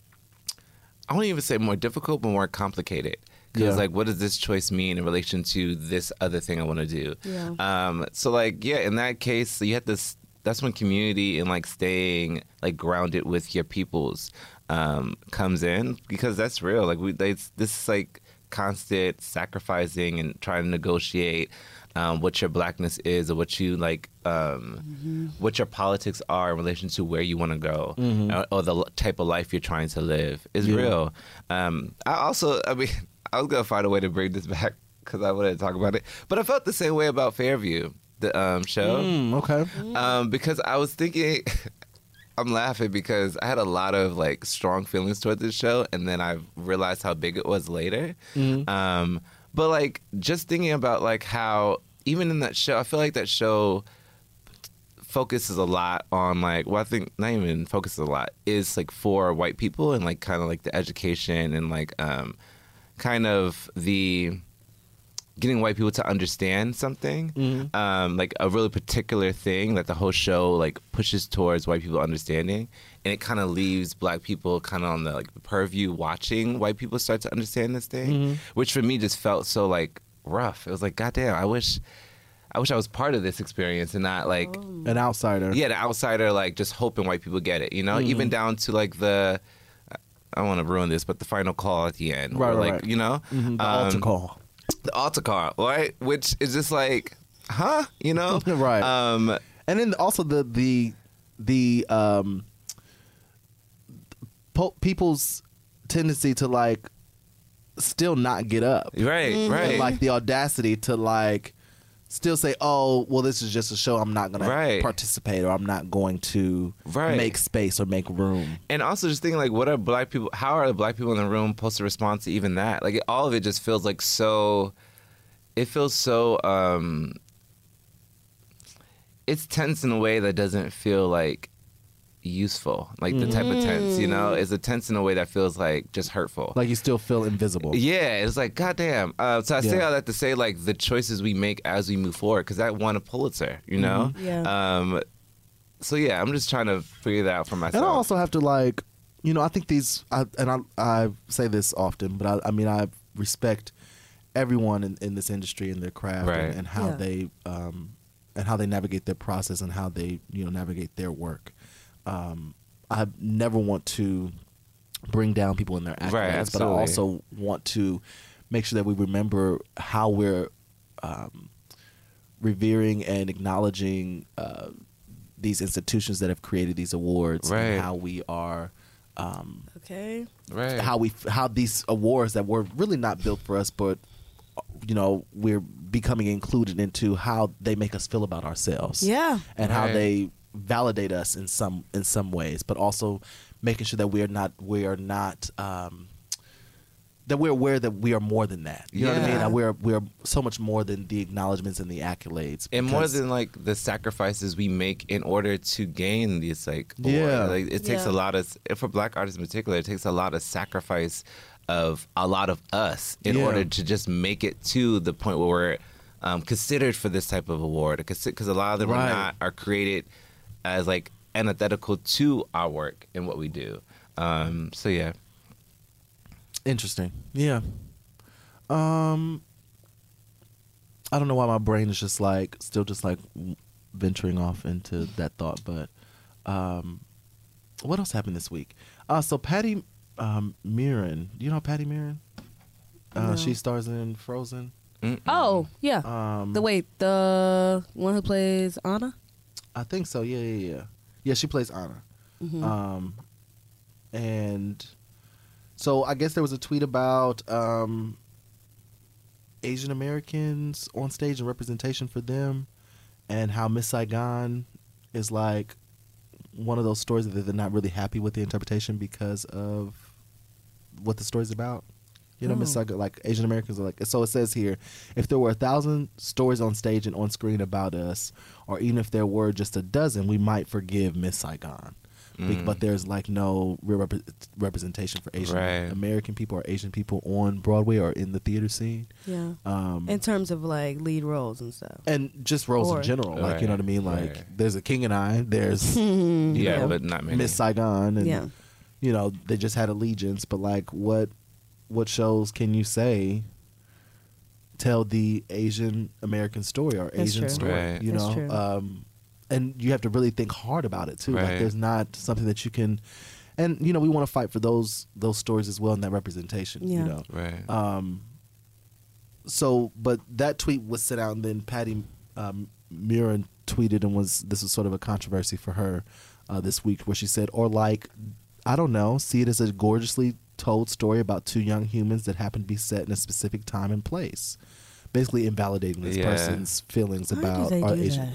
I won't even say more difficult, but more complicated. Because, Yeah. like, what does this choice mean in relation to this other thing I want to do? Yeah. Um, so, like, yeah, in that case, you have to, s- that's when community and, like, staying, like, grounded with your peoples um, comes in. Because that's real. Like, we, it's, this is, like, constant sacrificing and trying to negotiate um, what your blackness is or what you, like, um, mm-hmm. what your politics are in relation to where you want to go mm-hmm. or, or the l- type of life you're trying to live is Yeah. real. Um, I also, I mean, I was going to find a way to bring this back because I wanted to talk about it. But I felt the same way about Fairview, the um, show. Mm, okay. Um, because I was thinking, I'm laughing because I had a lot of like strong feelings toward this show, and then I realized how big it was later. Mm-hmm. Um, but like just thinking about like how even in that show, I feel like that show focuses a lot on like, well, I think not even focuses a lot, is like for white people and like kind of like the education and like um, kind of the getting white people to understand something, mm-hmm. um, like a really particular thing that the whole show like pushes towards white people understanding, and it kind of leaves black people kind of on the like purview watching white people start to understand this thing, mm-hmm. which for me just felt so like rough. It was like, goddamn, I wish, I wish I was part of this experience and not like Oh. An outsider. yeah, the outsider, like just hoping white people get it, you know, Mm-hmm. even down to like the. I don't want to ruin this, but the final call at the end, Right, where, right, like right. you know, Mm-hmm. The um, altar call. the altar call, right? Which is just like, huh? You know? Right. Um, And then also the the the um po- people's tendency to like still not get up. right, Mm-hmm. right. And like the audacity to like still say, "Oh, well, this is just a show. I'm not going Right. to participate, or I'm not going to Right. make space or make room." and also just thinking like, what are black people, how are the black people in the room supposed to respond to even that? Like all of it just feels like so, it feels so, um, it's tense in a way that doesn't feel like useful. Like the type of tense, you know? It's a tense in a way that feels like just hurtful. Like you still feel invisible. Yeah, it's like, goddamn. Uh, so I say Yeah. all that to say, like, the choices we make as we move forward, because that won a Pulitzer, you know? Mm-hmm. Yeah. Um, so, yeah, I'm just trying to figure that out for myself. And I also have to like, you know, I think these, I, and I, I say this often, but I, I mean, I respect everyone in, in this industry and their craft Right. and, and how Yeah. they, um, and how they navigate their process and how they, you know, navigate their work. Um, I never want to bring down people in their accolades, Right, but I absolutely. also want to make sure that we remember how we're um, revering and acknowledging uh, these institutions that have created these awards, Right. and how we are, um, Okay. right. how we, how these awards that were really not built for us, but you know, we're becoming included into how they make us feel about ourselves, Yeah. and how Right. they validate us in some in some ways, but also making sure that we are not we are not um, that we're aware that we are more than that. You know what I mean? Yeah. That we're we're so much more than the acknowledgments and the accolades. and more because- than like the sacrifices we make in order to gain these like awards. Yeah. Like, it takes Yeah. a lot of, for black artists in particular, it takes a lot of sacrifice of a lot of us in Yeah. order to just make it to the point where we're um, considered for this type of award, because a lot of them Right. are not are created as like antithetical to our work and what we do. Um, so yeah. Interesting. Yeah. Um, I don't know why my brain is just like still just like venturing off into that thought, but um, what else happened this week? Uh, so Patty um, Mirren, do you know Patty Mirren? Uh, No. She stars in Frozen. Mm-mm. Oh, yeah. Um, the wait, the one who plays Anna? I think so. Yeah, yeah, yeah. Yeah, she plays Anna. Mhm. Um, and so I guess there was a tweet about um, Asian Americans on stage and representation for them, and how Miss Saigon is like one of those stories that they're not really happy with the interpretation because of what the story's about. You know, Miss Oh. Saigon, like Asian Americans are like. So it says here, if there were a thousand stories on stage and on screen about us, or even if there were just a dozen, we might forgive Miss Saigon. Be- Mm. But there's like no real rep- representation for Asian Right. American people or Asian people on Broadway or in the theater scene. Yeah. Um, In terms of like lead roles and stuff. and just roles Or- in general, like you know what I mean. Like Right. there's a King and I, there's Yeah, Yeah. but not many. Miss Saigon, and Yeah. you know they just had Allegiance. But like, what what shows can you say tell the Asian American story or That's Asian true. story? Right. You That's know, true. Um, and you have to really think hard about it too. Like Right. there's not something that you can, and you know we want to fight for those those stories as well and that representation. Yeah. You know, Right. um, so, but that tweet was sent out, and then Patty um, Murin tweeted, and was this was sort of a controversy for her uh, this week, where she said, or like, I don't know, see it as a gorgeously told story about two young humans that happen to be set in a specific time and place. Basically invalidating this Yeah. person's feelings Why about do they our do Asian.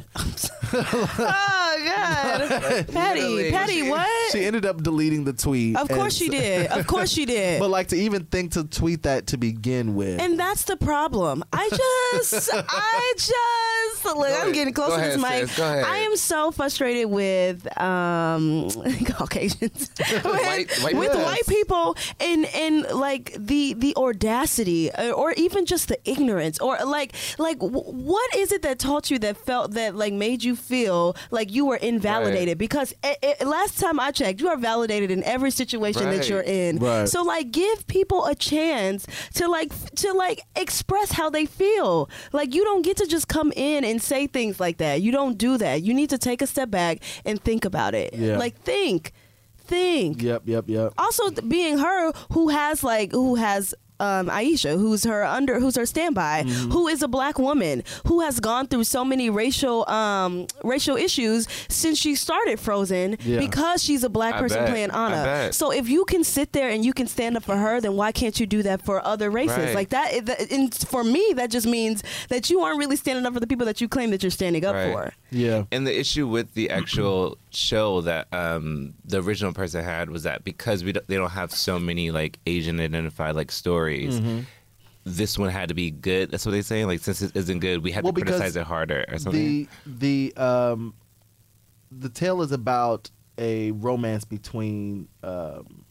that? oh God, Patty, Literally. Patty, what? She ended up deleting the tweet. Of course and- she did. Of course she did. But like to even think to tweet that to begin with. And that's the problem. I just, I just, look, I'm ahead. getting close Go to this ahead, mic. sis. Go ahead. I am so frustrated with um, Caucasians, with, White- white with people. white people, and and like the the audacity, uh, or even just the ignorance, or like like w- what is it that taught you that felt that like made you feel like you were invalidated? Right. Because it, it, last time I checked, you are validated in every situation that Right. you're in. Right. So like give people a chance to like f- to like express how they feel. Like you don't get to just come in and say things like that. You don't do that. You need to take a step back and think about it. Yeah. Like think. Think. Yep, yep, yep. Also th- being her who has like who has um, Aisha, who's her under, who's her standby, Mm-hmm. who is a black woman who has gone through so many racial, um, racial issues since she started Frozen Yeah. because she's a black I person bet. playing I Anna. bet. So if you can sit there and you can stand up for her, then why can't you do that for other races? Right. Like that, it- that- and for me, that just means that you aren't really standing up for the people that you claim that you're standing up Right. for. Yeah. And the issue with the actual show that um, the original person had was that because we don't, they don't have so many like Asian identified like stories, Mm-hmm. this one had to be good. That's what they're saying. Like since it isn't good, we had Well, to because criticize it harder or something. The the um the tale is about a romance between um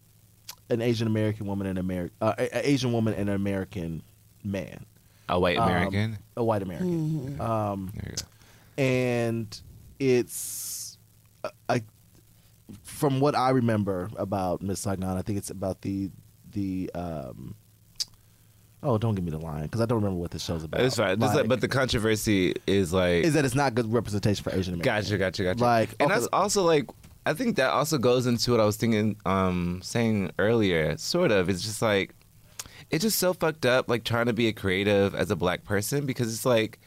an Asian American woman and Ameri- uh, a- a Asian woman and an American man, a white Um, American. a white American. Um, There you go. and it's uh, I from what I remember about Miss Saigon, I think it's about the the um oh don't give me the line because I don't remember what the show's about. It's fine. Just like- but the controversy is like is that it's not good representation for Asian Americans. Gotcha, gotcha, gotcha. Like, and okay. that's also like, I think that also goes into what I was thinking, um, saying earlier. Sort of, it's just like, it's just so fucked up. Like trying to be a creative as a black person because it's like,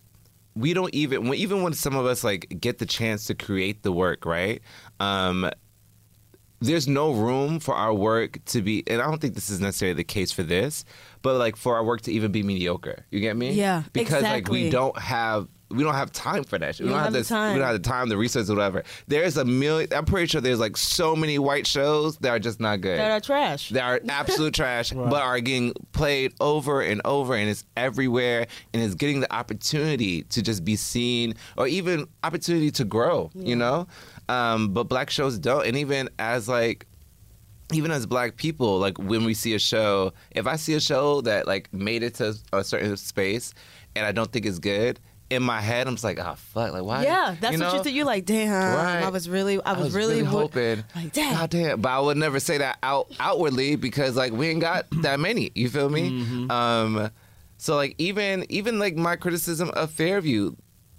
we don't even, when- even when some of us like get the chance to create the work, right? Um, there's no room for our work to be, and I don't think this is necessarily the case for this, but like for our work to even be mediocre. You get me? Yeah, Because like exactly. we don't have we don't have time for that shit. We You don't have, don't have this, the time. we don't have the time, the resources, whatever. There's a million. I'm pretty sure there's like so many white shows that are just not good. That are trash. That are absolute trash, but are getting played over and over, and it's everywhere, and it's getting the opportunity to just be seen, or even opportunity to grow. You know, um, but black shows don't, and even as like. Even as black people, like when we see a show, if I see a show that like made it to a certain space and I don't think it's good, in my head, I'm just like, oh fuck, like why? Yeah, that's you what know? you think. You're like, damn, Right. I was really, I was, I was really, really wo- hoping. like, damn. God damn. But I would never say that out outwardly because like we ain't got that many. You feel me? Mm-hmm. Um, so like even even like my criticism of Fairview,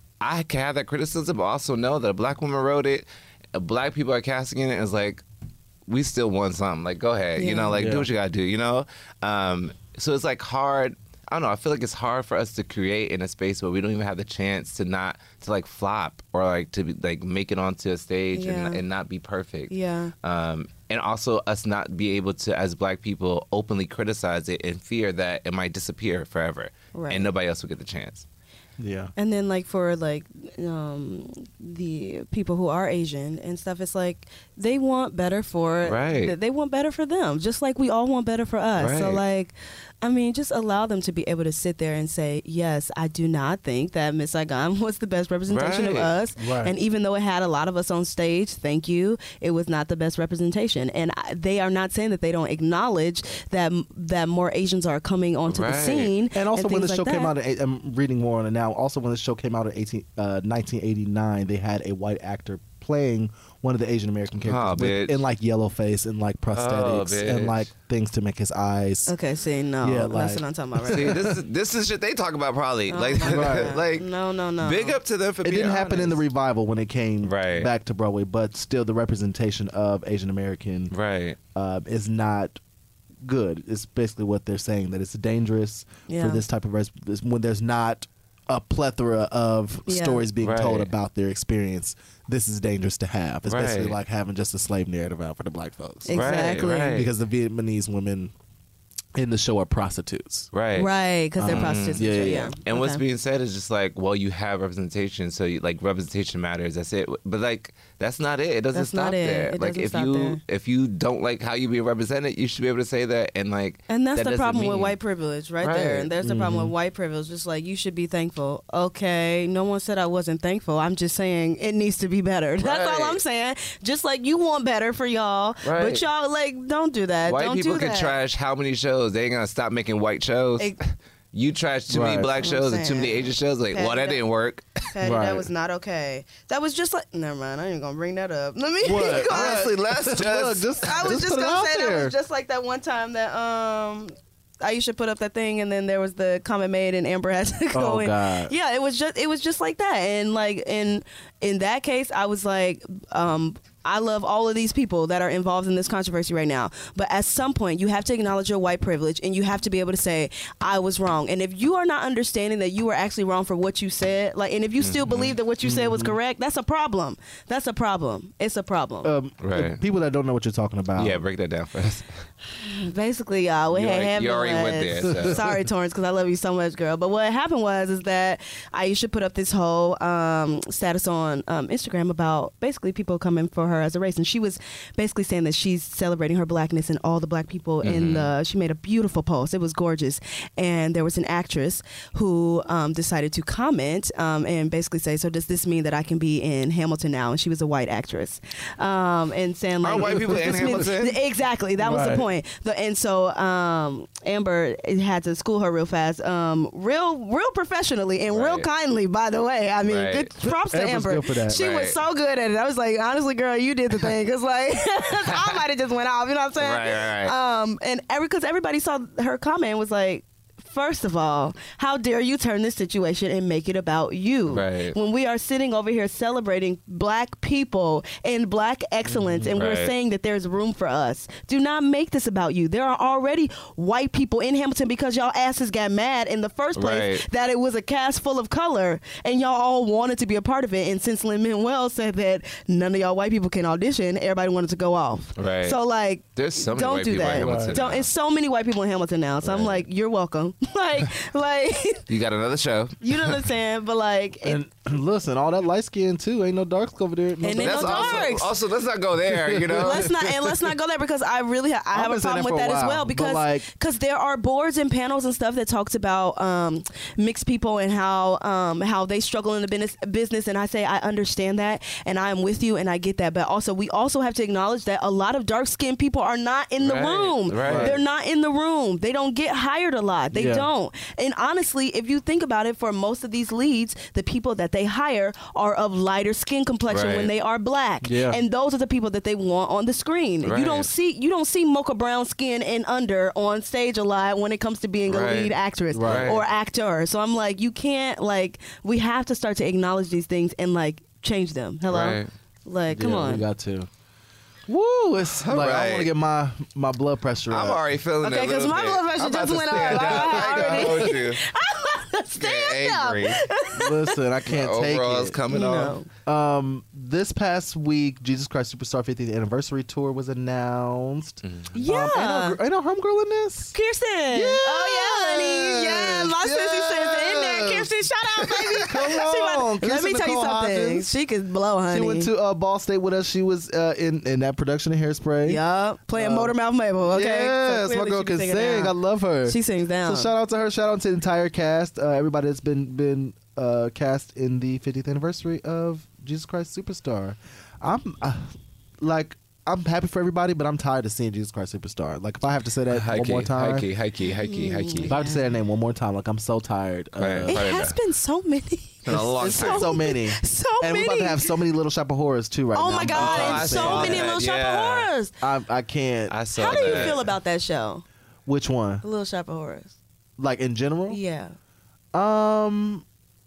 I can have that criticism, but also know that a black woman wrote it, uh, black people are casting it, and it's like we still want something. Like go ahead, Yeah. you know, like Yeah. do what you gotta do, you know. Um, so it's like hard. I don't know. I feel like it's hard for us to create in a space where we don't even have the chance to not to like flop or like to be, like make it onto a stage Yeah. and, and not be perfect. Yeah. Um, and also us not be able to, as black people, openly criticize it in fear that it might disappear forever, Right. and nobody else will get the chance. Yeah. And then like for like um, the people who are Asian and stuff, it's like they want better for Right. They want better for them, just like we all want better for us. So Right. like, I mean, just allow them to be able to sit there and say, yes, I do not think that Miss Saigon was the best representation of Right. us. Right. And even though it had a lot of us on stage, thank you, it was not the best representation. And I, they are not saying that they don't acknowledge that that more Asians are coming onto the Right. scene. And also, when the things show like came that. out, in, I'm reading more on it now. Also, when the show came out in eighteen, uh, nineteen eighty-nine, they had a white actor playing one of the Asian American characters Oh, with- bitch. in like yellow face and like prosthetics and bitch. like things to make his eyes. Okay, see, no, Yeah, that's like- what I'm talking about. Right See, now. this is this is shit they talk about probably. Oh like, my God. like no, no, no. big up to them for It being didn't happen in the honest. revival when it came Right. back to Broadway, but still, the representation of Asian American Right. uh, is not good. It's basically what they're saying, that it's dangerous Yeah. for this type of res- this, when there's not a plethora of Yeah. stories being told Right. about their experience. This is dangerous to have. It's basically Right. like having just a slave narrative out for the black folks. Exactly. Right, right. Because the Vietnamese women in the show are prostitutes. Right. Right, because they're Um, prostitutes. yeah, Yeah, yeah, yeah. yeah. And what's Okay. being said is just like, well, you have representation, so you, like representation matters. That's it. But like, that's not it. It doesn't That's stop not it. there. It like, doesn't if stop you there. if you don't like how you being represented, you should be able to say that. And like, And that's that the doesn't problem with mean- white privilege right, Right. there. And there's the problem with Mm-hmm. white privilege. Just like, you should be thankful. Okay, no one said I wasn't thankful. I'm just saying it needs to be better. That's all Right. I'm saying. Just like you want better for y'all. Right. But y'all, like, don't do that. White don't people do can that. trash how many shows? They ain't gonna stop making white shows. Ex- You trash too many Right. black That's what I'm shows and too many saying. Asian shows. Like, Patty, well, that that- didn't work. Patty, Right. that was not okay. That was just like, never mind. I ain't gonna bring that up. Let me. What? go ahead. Honestly, let's just. Look, just, I was just just, put it gonna out say there. that was just like that one time that um Aisha put up that thing, and then there was the comment made, and Amber had to go Oh, in. God. Yeah, it was just it was just like that, and like in in that case, I was like, um. I love all of these people that are involved in this controversy right now. But at some point, you have to acknowledge your white privilege, and you have to be able to say, I was wrong. And if you are not understanding that you were actually wrong for what you said, like, and if you still believe that what you said was correct, that's a problem. That's a problem. It's a problem. Um, Right. People that don't know what you're talking about. Yeah, break that down for us. Basically, y'all, what You had already- happened you already went was, there, so. sorry, Torrance, because I love you so much, girl. But what happened was is that Aisha put up this whole um, status on um, Instagram about basically people coming for her as a race, and she was basically saying that she's celebrating her blackness and all the black people in the. She made a beautiful post. It was gorgeous, and there was an actress who um, decided to comment um, and basically say, "So does this mean that I can be in Hamilton now?" And she was a white actress, um, and saying like, Are white people in "This means-" Hamilton? Exactly, that was the Right. point. The, and so um, Amber had to school her real fast, um, real, real professionally and real Right. kindly. By the way, I mean, Right. good props to Amber's Amber. good for that. She Right. was so good at it. I was like, honestly, girl, you did the thing, because like I might have just went off. You know what I'm saying? Right, right, right. Um, and every because everybody saw her comment was like. First of all, how dare you turn this situation and make it about you? Right. When we are sitting over here celebrating black people and black excellence, and we're Right. saying that there's room for us. Do not make this about you. There are already white people in Hamilton because y'all asses got mad in the first place Right. that it was a cast full of color, and y'all all wanted to be a part of it. And since Lin-Manuel said that none of y'all white people can audition, everybody wanted to go off. Right. So like, There's so many don't white do people in that. Hamilton Don't. now. It's so many white people in Hamilton now. So I'm Right. like, you're welcome. like, like You got another show. you know what I'm saying? But like, it- And listen, all that light skin too. Ain't no darks over there. No And dark- ain't That's no also, darks. also let's not go there. You know. let's not and let's not go there, because I really ha- I I've have a been saying problem that with for a that as while, well, but, because like- because there are boards and panels and stuff that talks about um, mixed people and how um, how they struggle in the business business and I say I understand that, and I am with you, and I get that, but also we also have to acknowledge that a lot of dark skinned people are not in the Right, room. right. They're not in the room. They don't get hired a lot. They Yeah. Yeah. don't. And honestly, if you think about it, for most of these leads, the people that they hire are of lighter skin complexion Right. when they are black. Yeah. And those are the people that they want on the screen. Right. You don't see you don't see mocha brown skin and under on stage a lot when it comes to being Right. a lead actress Right. or actor. So I'm like, you can't like we have to start to acknowledge these things and like change them. Hello? Right. Like, come Yeah, on. we got to. Woo! It's All like I right. want to get my my blood pressure I'm up. already feeling Okay, it a little 'cause my bit. blood pressure I'm about just to went stand up. up. I I ain't already- gonna hold you. Stand Get up. angry. Listen, I can't My take overalls it. coming You off. know. Um, this past week, Jesus Christ Superstar fiftieth anniversary tour was announced. Yeah. Um, ain't, our, ain't our homegirl in this? Kirsten. Oh yeah, honey. Yeah, my sissy says in there. Yes. Kirsten, shout out, baby. Come She about- on, Let Kirsten me tell you Nicole something. Hodgins. She could blow, honey. She went to uh, Ball State with us. She was uh, in in that production of Hairspray. Yup, playing Motor Mouth Mabel. Okay, Yes, So my clearly girl she can sing sing. down. I love her. She sings down. So shout out to her. Shout out to the entire cast. Uh, everybody that's been been uh, cast in the fiftieth anniversary of Jesus Christ Superstar. I'm uh, like I'm happy for everybody, but I'm tired of seeing Jesus Christ Superstar. Like if I have to say that one more time, Hikey, hikey, hikey, hikey. if I have to say that name one more time, like I'm so tired. Uh, Right. It has been so many. In a long It's time. so many. So and we're about many. to have so many Little Shop of Horrors too right Oh now. my I'm- God, Oh, and I so saw many that, Little Shop yeah. of Horrors. I, I can't. I saw How do you that. feel about that show, Which one? Little Shop of Horrors? Like in general? Yeah. Um,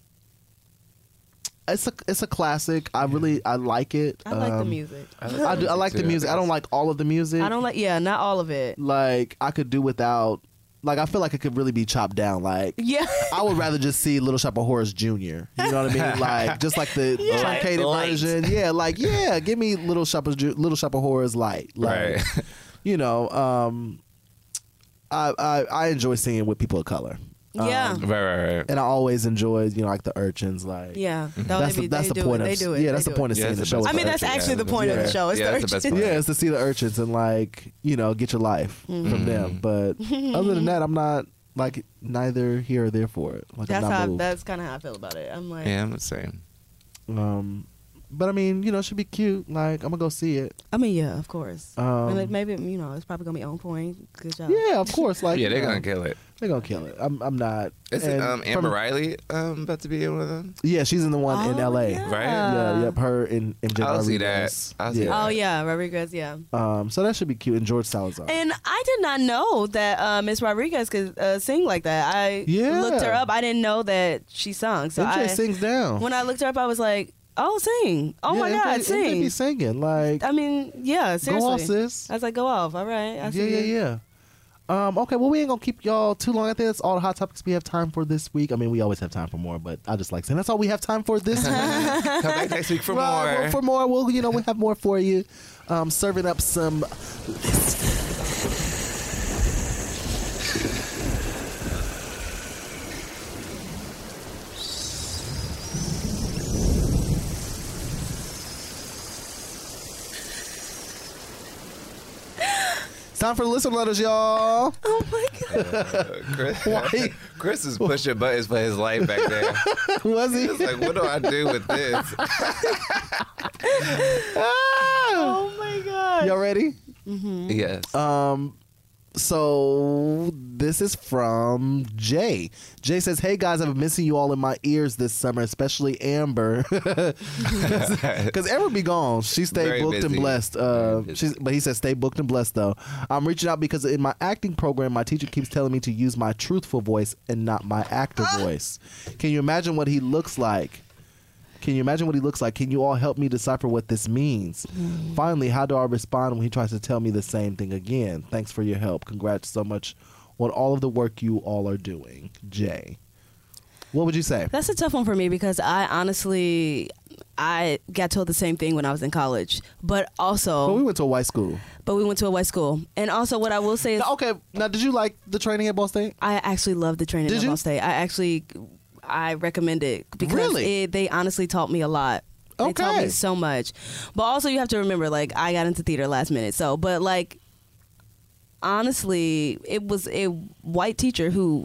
it's a it's a classic. I really I like it. I like the Um, music. I, do, I like the too. music. I don't like all of the music. I don't like. Yeah, not all of it. like. I could do without. Like I feel like it could really be chopped down. Like Yeah. I would rather just see Little Shop of Horrors Junior You know what I mean? Like just like the Yeah. truncated Light. version. Yeah, like yeah, give me Little Shop of Ju- Little Shop of Horrors light. Like, Right. You know, um, I, I I enjoy singing with people of color. Yeah. Um, Right, right, right. and I always enjoyed, you know, like the urchins, like Yeah. No, That's they the, be- that's they the do point it. of They do it. yeah, They that's the do point it. of Yeah, seeing the that's show. the with I best mean, the that's urchins. actually the Yeah. point of the Yeah. show. It's Yeah, the that's the best urchins. part. yeah, it's to see the urchins and like you know get your life Mm-hmm. from them. But other than that, I'm not like neither here or there for it. Like That's I'm not how. moved. That's kind of how I feel about it. I'm like, Yeah, I'm the same. Um, but I mean, you know, it should be cute. Like I'm gonna go see it. I mean, yeah, of course. Um, and it, maybe you know, it's probably gonna be on point. Good job. Yeah, of course. Like Yeah, they're you know, gonna kill it. They're gonna kill it. I'm. I'm not. Isn't and um, from- Amber Riley um, about to be in with them? Yeah, she's in the one in Oh, L A. yeah. Right? Yeah, yep. Her and and Jen I'll see Rodriguez. that. I'll see yeah. that. Oh yeah, Rodriguez. Yeah. Um, so that should be cute. And George Salazar. And I did not know that uh, Miss Rodriguez could uh, sing like that. I Yeah. looked her up. I didn't know that she sung. So M J I, sings down. when I looked her up, I was like, "Oh, sing! Oh yeah, my M J, God, M J be sing!" singing like. I mean, yeah, seriously. Go off, sis. I was like, "Go off!" All right. I Yeah, see yeah, it. yeah. Um, okay, well, we ain't gonna keep y'all too long. I think that's all the hot topics we have time for this week. I mean, we always have time for more, but I just like saying that's all we have time for this week. Come back next week for Right, more. well, for more, we'll you know we have more for you. Um, serving up some. Time for the listener letters, y'all. Oh my God. Chris, Why? Chris is pushing buttons for his life back there. Was he? It's like, what do I do with this? Oh my God. Y'all ready? Yes. Um, so this is from Jay. Jay says, "Hey guys, I've been missing you all in my ears this summer, especially Amber, because Amber be gone. She stayed Very booked and busy. blessed. Uh, Very busy. she's, but he says stay booked and blessed though. I'm reaching out because in my acting program, my teacher keeps telling me to use my truthful voice and not my actor voice. Can you imagine what he looks like?" Can you imagine what he looks like? Can you all help me decipher what this means? Finally, how do I respond when he tries to tell me the same thing again? Thanks for your help. Congrats so much on all of the work you all are doing. Jay. What would you say? That's a tough one for me because I honestly, I got told the same thing when I was in college. But also, Well, we went to a white school. but we went to a white school. And also what I will say is Now, okay, now did you like the training at Ball State? I actually love the training Did at you? Ball State. I actually, I recommend it because Really? it, they honestly taught me a lot. They taught Okay. me so much. But also you have to remember, like, I got into theater last minute. So, but like, honestly, it was a white teacher who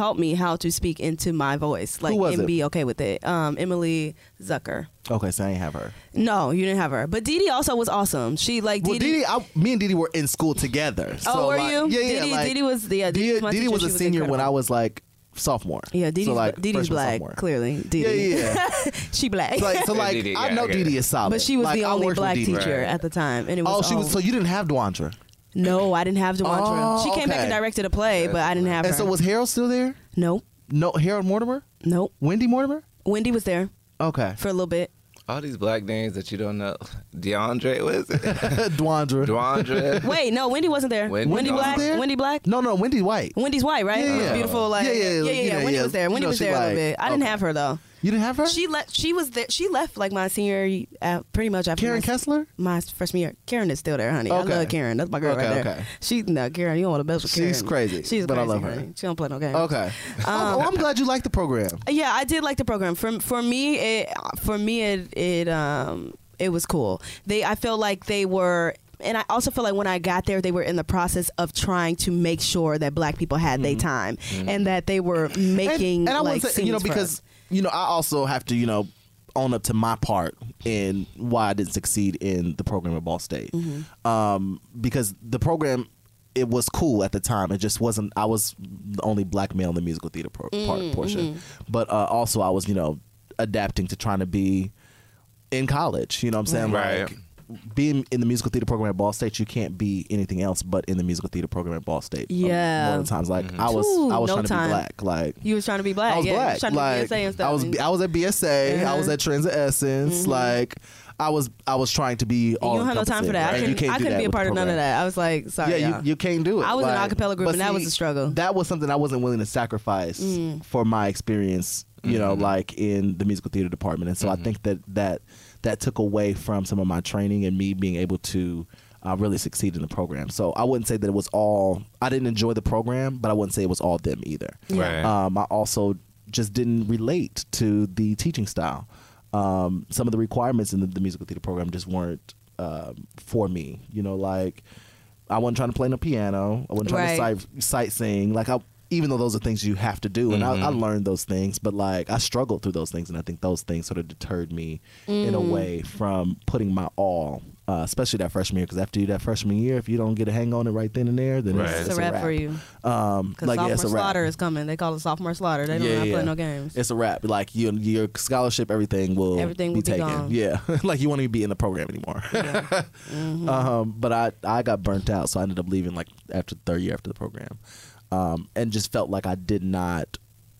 taught me how to speak into my voice, like, was and it? be okay with it. Um, Emily Zucker. Okay, so I ain't have her. No, you didn't have her, but Dee Dee also was awesome. She like Well, Dee Dee Dee. Dee, I, me and Dee Dee were in school together. Oh, so, were like, you? Yeah, yeah. Dee Dee, like, Dee Dee was yeah. Dee Dee Dee, was, my Dee Dee teacher. was a She senior when I incredible. was like sophomore. Yeah, Dee Dee's, so, like, Dee Dee's freshman, black, sophomore. clearly. Dee Yeah, Dee. yeah. yeah. She black. So, like, so, like Dee Dee, I yeah, know I get Dee it. Dee is solid. But she was Like, the I only worked with black Dee Dee. teacher Right. at the time, and it was Oh, she was. all- So you didn't have Dewandra. No, I didn't have Dewandra. Oh, she came back okay. and directed a play, but I didn't have And her. so was Harold still there? nope, No, Harold Mortimer, nope. Wendy Mortimer. Wendy was there Okay, for a little bit. All these black names that you don't know. DeAndre, what is it? Dewandra. Dewandra. Wait, no, Wendy wasn't there. Wendy Wendy wasn't Black. there? Wendy Black. No, no, Wendy White. Wendy's white, right? Yeah, yeah. Beautiful, like Yeah, yeah, yeah, yeah. yeah, yeah. Wendy yeah. was there. You Wendy know, was she there a like- little bit. I didn't okay. have her though. You didn't have her? She left. She was there. She left like my senior, uh, pretty much after Karen my, Kessler. my freshman year. Karen is still there, honey. Okay. I love Karen. That's my girl Okay, right there. okay. She no Karen. You don't want to mess with Karen. She's crazy, She's but I crazy, love her. honey. She don't play no games. Okay. oh, well, I'm glad you liked the program. Yeah, I did like the program. For for me, it for me it it um it was cool. They I felt like they were. And I also feel like when I got there, they were in the process of trying to make sure that black people had their time and that they were making and, and I like would say, you know, scenes for because us. you know, I also have to, you know, own up to my part in why I didn't succeed in the program at Ball State, Mm-hmm. um, because the program. It was cool at the time. It just wasn't. I was the only black male in the musical theater pro- part Mm-hmm. portion, but uh, also I was, you know, adapting to trying to be in college. You know what I'm saying? Right. Like being in the musical theater program at Ball State, you can't be anything else but in the musical theater program at Ball State. Um, Yeah. more of the times, like I was, Ooh, I was no trying to time. be black. Like You was trying to be black. I was yeah, You black. was trying to like be B S A and stuff. I was, I was at B S A. I was Uh-huh. at Transit Essence. Like I was, I was trying to be all. you don't have no time for that. I and you couldn't, can't I do couldn't that be a with part the of none of program. that. I was like, sorry. Yeah, y'all. you, you can't do it. I was in an Like, acapella group, but and that see, was a struggle. That was something I wasn't willing to sacrifice Mm. for my experience. You know, like in the musical theater department, and so I think that that that took away from some of my training and me being able to uh, really succeed in the program. So I wouldn't say that it was all. I didn't enjoy the program, but I wouldn't say it was all them either. Right. Um, I also just didn't relate to the teaching style. Um, some of the requirements in the, the musical theater program just weren't um, for me. You know, like I wasn't trying to play no piano. I wasn't trying Right. to sight, sight sing. Like I, even though those are things you have to do, and I, I learned those things, but like I struggled through those things, and I think those things sort of deterred me in a Mm. way from putting my all. Uh, especially that freshman year, because after you that freshman year, if you don't get a hang on it right then and there, then Right. it's, It's it's a wrap for you. Um, Because like sophomore yeah, it's a wrap. slaughter is coming. They call it sophomore slaughter. They don't Yeah, have yeah. play no games. It's a wrap. Like you, your scholarship, everything will Everything be will be taken. gone. Yeah, like you won't even be in the program anymore. Mm-hmm. um, but I, I got burnt out, so I ended up leaving like after the third year after the program, um, and just felt like I did not.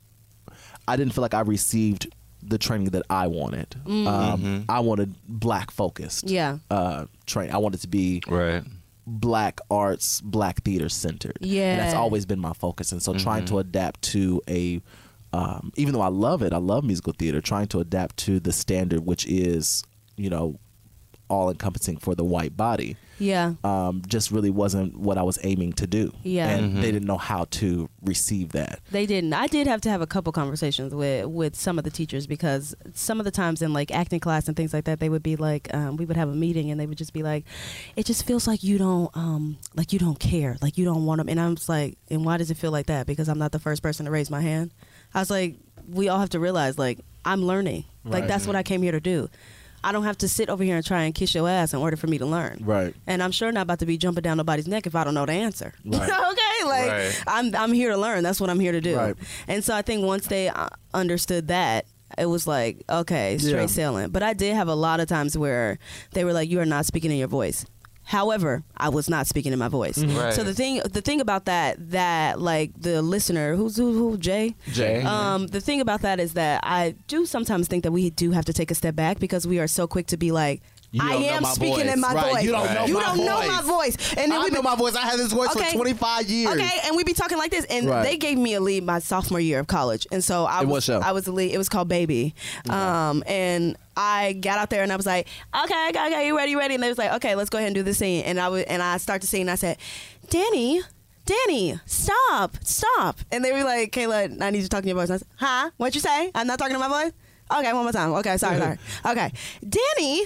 I didn't feel like I received the training that I wanted. Um, I wanted black focused. Mm. Yeah. Uh, train. I wanted to be Right. black arts, black theater centered. Yeah. And that's always been my focus. And so trying to adapt to a, um, even though I love it, I love musical theater, trying to adapt to the standard, which is, you know, all encompassing for the white body, Yeah. um, just really wasn't what I was aiming to do. Yeah. And they didn't know how to receive that. They didn't. I did have to have a couple conversations with with some of the teachers, because some of the times in like acting class and things like that, they would be like, um, we would have a meeting and they would just be like, it just feels like you don't, um, like you don't care, like you don't want them. And I was like, and why does it feel like that? Because I'm not the first person to raise my hand. I was like, we all have to realize, like, I'm learning. Like Right. that's what I came here to do. I don't have to sit over here and try and kiss your ass in order for me to learn. Right. And I'm sure not about to be jumping down nobody's neck if I don't know the answer. Right. Okay, like Right. I'm I'm here to learn. That's what I'm here to do. Right. And so I think once they uh, understood that, it was like, okay, straight Yeah. sailing. But I did have a lot of times where they were like, you are not speaking in your voice. However, I was not speaking in my voice. Right. So the thing, the thing about that, that like the listener, who's who, who Jay, Jay. um, the thing about that is that I do sometimes think that we do have to take a step back, because we are so quick to be like, You I don't know am my speaking voice. in my Right. voice. You don't know You my don't know my voice. voice. And then I we know be- my voice. I had this voice Okay. for twenty-five years. Okay, and we be talking like this, and Right. they gave me a lead my sophomore year of college, and so I In was what show? I was the lead. It was called Baby, um, and I got out there and I was like, okay, okay, okay, you ready, you ready? And they was like, okay, let's go ahead and do this scene. And I would, and I start to sing, and I said, Danny, Danny, stop, stop. And they were like, Kayla, I need you to talk in your voice. And I said, huh? What'd you say? I'm not talking to my voice? Okay, one more time. Okay, sorry, sorry. Okay, Danny.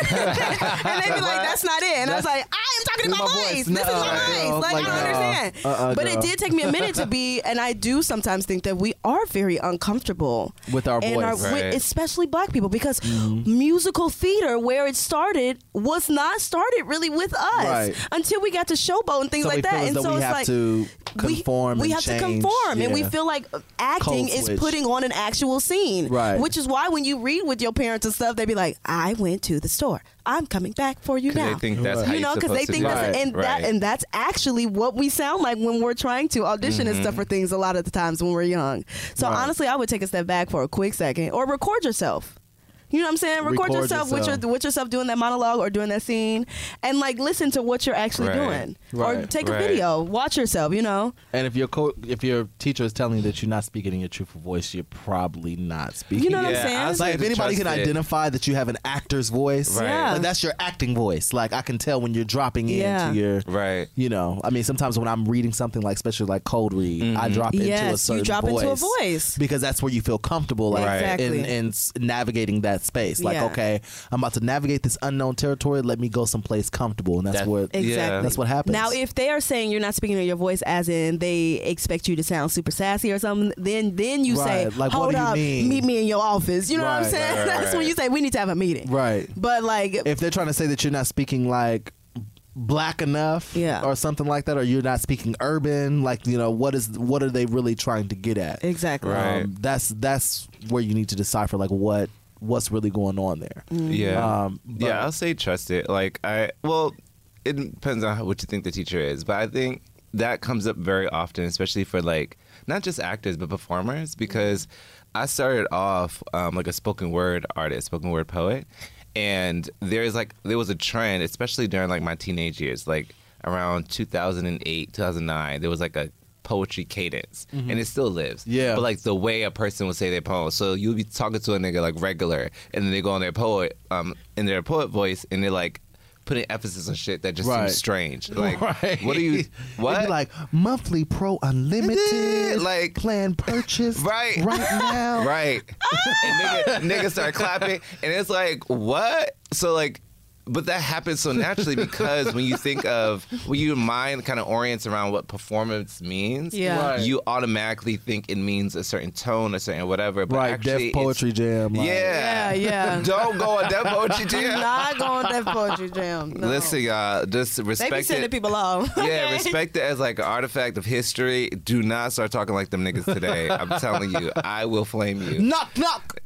And they be like, that's not it. And I was like, I am talking This about is my my voice. voice. This is No, my girl. voice. Like, Like, I don't no. understand. Uh-uh, but it girl. did take me a minute to be, and I do sometimes think that we are very uncomfortable With our and voice. with- Right. especially black people, because musical theater, where it started, was not started really with us Right. until we got to Showboat and things So we like that. feel as And though so we it's have like to we- conform We, and have to change. conform, and we Yeah. feel like acting Code is switch. putting on an actual scene. Right. Which is why when you read with your parents and stuff, they be like, "I went to the store. I'm coming back for you 'Cause now." they think that's Right. how you know, you're because they supposed to think do that's it. and Right. that and that's actually what we sound like when we're trying to audition and stuff for things. A lot of the times when we're young. So Right. honestly, I would take a step back for a quick second, or record yourself. You know what I'm saying? Record, Record yourself, with yourself. your with yourself doing that monologue or doing that scene, and like listen to what you're actually Right. doing, or Right. take a Right. video, watch yourself. You know, And if your co- if your teacher is telling you that you're not speaking in your truthful voice, you're probably not speaking. You know what Yeah, I'm saying? I was Like if to anybody can trust it. identify that you have an actor's voice, Right. Yeah. like that's your acting voice. Like I can tell when you're dropping Yeah. into your, Right. you know. I mean, sometimes when I'm reading something like, especially like cold read, I drop into Yes, a you certain drop voice into a voice. because that's where you feel comfortable, like Right. Exactly. in, in s- navigating that space. Like, Yeah. okay, I'm about to navigate this unknown territory. Let me go someplace comfortable, and that's That- where Exactly. Yeah. that's what happens. Now, if they are saying you're not speaking in your voice, as in they expect you to sound super sassy or something, then then you Right. say, Like, what "Hold do you up, mean?" meet me in your office." You know what I'm Right, saying? right, That's right. when you say we need to have a meeting. right. But like, If they're trying to say that you're not speaking like black enough, Yeah. or something like that, or you're not speaking urban, like, you know, what is what are they really trying to get at? exactly. Right. Um, that's that's where you need to decipher like what what's really going on there. Yeah. Um, but- yeah, I'll say trust it. Like I, well, it depends on how, what you think the teacher is, but I think that comes up very often, especially for like not just actors but performers, because I started off um, like a spoken word artist, spoken word poet, and there's like there was a trend, especially during like my teenage years, like around two thousand eight, two thousand nine, there was like a poetry cadence, and it still lives. Yeah. But like the way a person would say their poem. So you'll be talking to a nigga like regular, and then they go on their poet, um, in their poet voice, and they're like putting emphasis on shit that just Right. seems strange. Like, Right. what are you? What? It'd be like monthly pro unlimited, Like- plan purchase Right. right now. Right. and nigga, niggas start clapping, and it's like, what? So like, but that happens so naturally because when you think of, when your mind kind of orients around what performance means, Yeah. Right. you automatically think it means a certain tone, a certain whatever. But Right, actually, Def Poetry Jam. It's, like- yeah, Yeah, yeah. Don't go on Def Poetry Do Jam. not go on that poetry jam. No. Listen, y'all, just they be respect sending it. people off. Yeah, okay? respect it as like an artifact of history. Do not start talking like them niggas today. I'm telling you, I will flame you. Knock knock.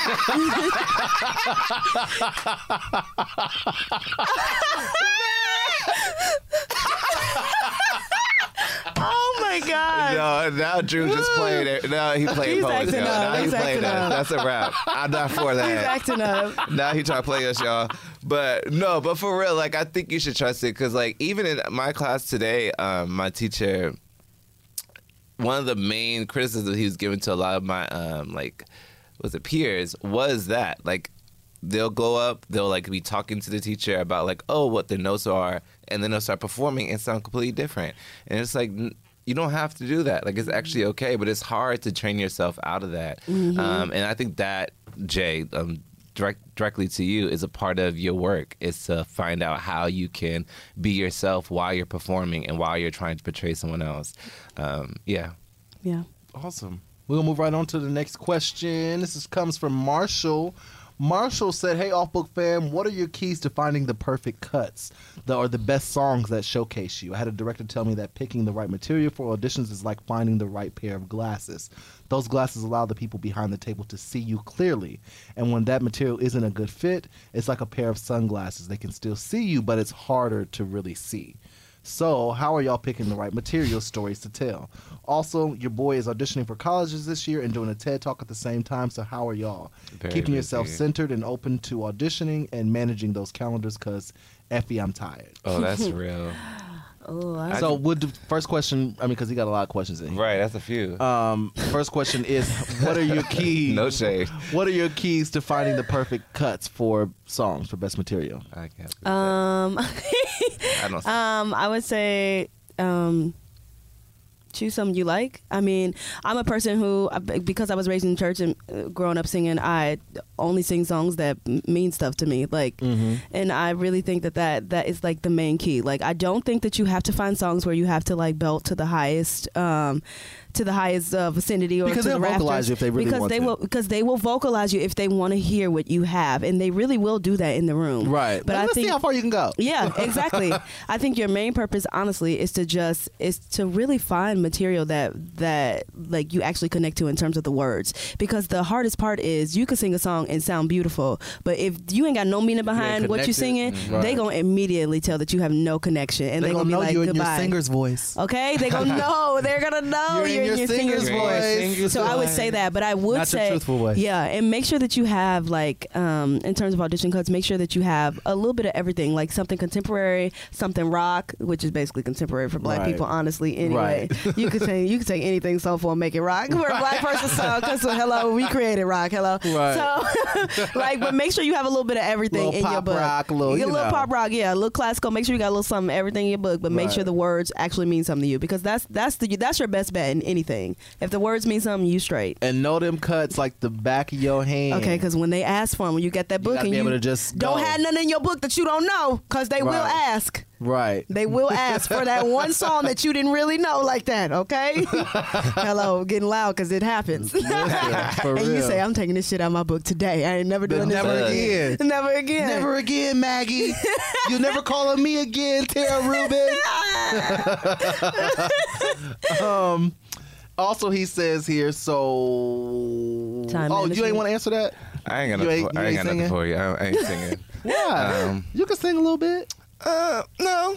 Oh my god. No, now Drew just played it. Now he played He's poets, acting y'all. up. Now He's he played acting that. up. That's a wrap. I'm not for He's that. acting up. Now he trying to play us, y'all. But no, but for real, like I think you should trust it because, like, even in my class today, um, my teacher, one of the main criticisms he was giving to a lot of my um, like, was it peers, was that like they'll go up, they'll like be talking to the teacher about like, oh, what the notes are, and then they'll start performing and sound completely different, and it's like. N- You don't have to do that. Like, it's actually okay, but it's hard to train yourself out of that. Um, and I think that, Jay, um, direct, directly to you, is a part of your work, is to find out how you can be yourself while you're performing and while you're trying to portray someone else. Um, yeah. Yeah. Awesome. We're gonna move right on to the next question. This is, comes from Marshall. Marshall said, "Hey, Off Book fam, what are your keys to finding the perfect cuts, the, or the best songs that showcase you? I had a director tell me that picking the right material for auditions is like finding the right pair of glasses. Those glasses allow the people behind the table to see you clearly, and when that material isn't a good fit, it's like a pair of sunglasses. They can still see you, but it's harder to really see. So, how are y'all picking the right material stories to tell? Also, your boy is auditioning for colleges this year and doing a TED Talk at the same time, so how are y'all? Very Keeping busy. yourself centered and open to auditioning and managing those calendars, because Effie, I'm tired." Oh, that's real. Oh, I So, would the first question, I mean, because he got a lot of questions in here. Right, that's a few. Um, first question is, what are your keys? No shade. What are your keys to finding the perfect cuts for songs, for best material? I can't. um I don't. um I would say um choose something you like. I mean, I'm a person who, because I was raised in church and growing up singing, I only sing songs that mean stuff to me. Like, mm-hmm. and I really think that, that that is like the main key. Like, I don't think that you have to find songs where you have to like belt to the highest. Um, to the highest uh, vicinity or because to they'll the vocalize you if they really because want they to. will because they will vocalize you if they want to hear what you have, and they really will do that in the room. Right. But Let's I see think how far you can go. Yeah, exactly. I think your main purpose, honestly, is to just is to really find material that that like you actually connect to in terms of the words. Because the hardest part is you could sing a song and sound beautiful, but if you ain't got no meaning behind what you're singing, right. they gonna immediately tell that you have no connection, and they they gonna, gonna be know like, you're in goodbye. your singer's voice. Okay, they gonna know. They're gonna know You're in you're in your your singer's singer's voice. voice. So I would say that, but I would Not your say, truthful voice. yeah, and make sure that you have like, um, in terms of audition cuts, make sure that you have a little bit of everything, like something contemporary, something rock, which is basically contemporary for black Right. people, honestly. Anyway, Right. you could say you could take anything soulful and make it rock. We're a black person song, because hello, we created rock. Hello, Right. so like, but make sure you have a little bit of everything Little in your pop book. rock, a little, Yeah, you a little know. pop rock, yeah, a little classical. Make sure you got a little something, everything in your book, but make Right. sure the words actually mean something to you, because that's that's the that's your best bet in anything. If the words mean something, you straight. And know them cuts like the back of your hand. Okay, because when they ask for them, when you get that book gotta and be you able to just don't go. have nothing in your book that you don't know, because they will Right. ask. Right. They will ask for that one song that you didn't really know like that, okay? Hello, getting loud because it happens. Yeah, for and you real. say, I'm taking this shit out of my book today. I ain't never doing this Never again. Never again. Never again, Maggie. You'll never call on me again, Tara Rubin. um. Also, he says here, so... Time oh, you management. ain't want to answer that? I ain't got You nothing. ain't- For, you I ain't ain't got nothing singing? for you. I, I ain't singing. Why? Um, you can sing a little bit. Uh, no.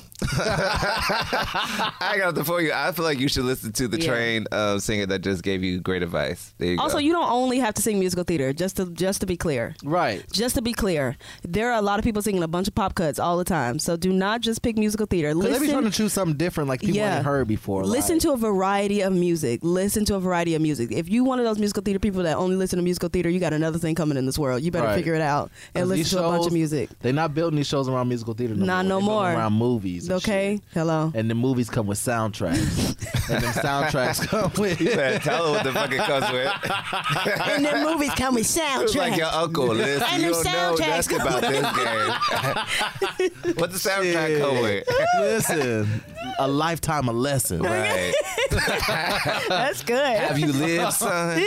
I got nothing for you. I feel like you should listen to the Yeah. trained uh, singer that just gave you great advice. There you Also, go. you don't only have to sing musical theater, just to just to be clear. Right. Just to be clear, there are a lot of people singing a bunch of pop cuts all the time. So do not just pick musical theater. Because they be Listen, trying to choose something different like people Yeah. ain't heard before. listen like, to a variety of music. Listen to a variety of music. If you one of those musical theater people that only listen to musical theater, you got another thing coming in this world. You better Right. figure it out and 'cause listen these to a bunch of shows, music. They're not building these shows around musical theater no Not more. no They building more. around movies and Okay, shit. hello. And the movies come with soundtracks. And them soundtracks come with... You better tell her what the fuck it comes with. And the movies come with It's like your soundtracks. uncle. Listen, And you them don't know soundtracks nothing about come this game. What the soundtrack come with? Listen, a lifetime of lessons. Right. That's good. Have you lived, son?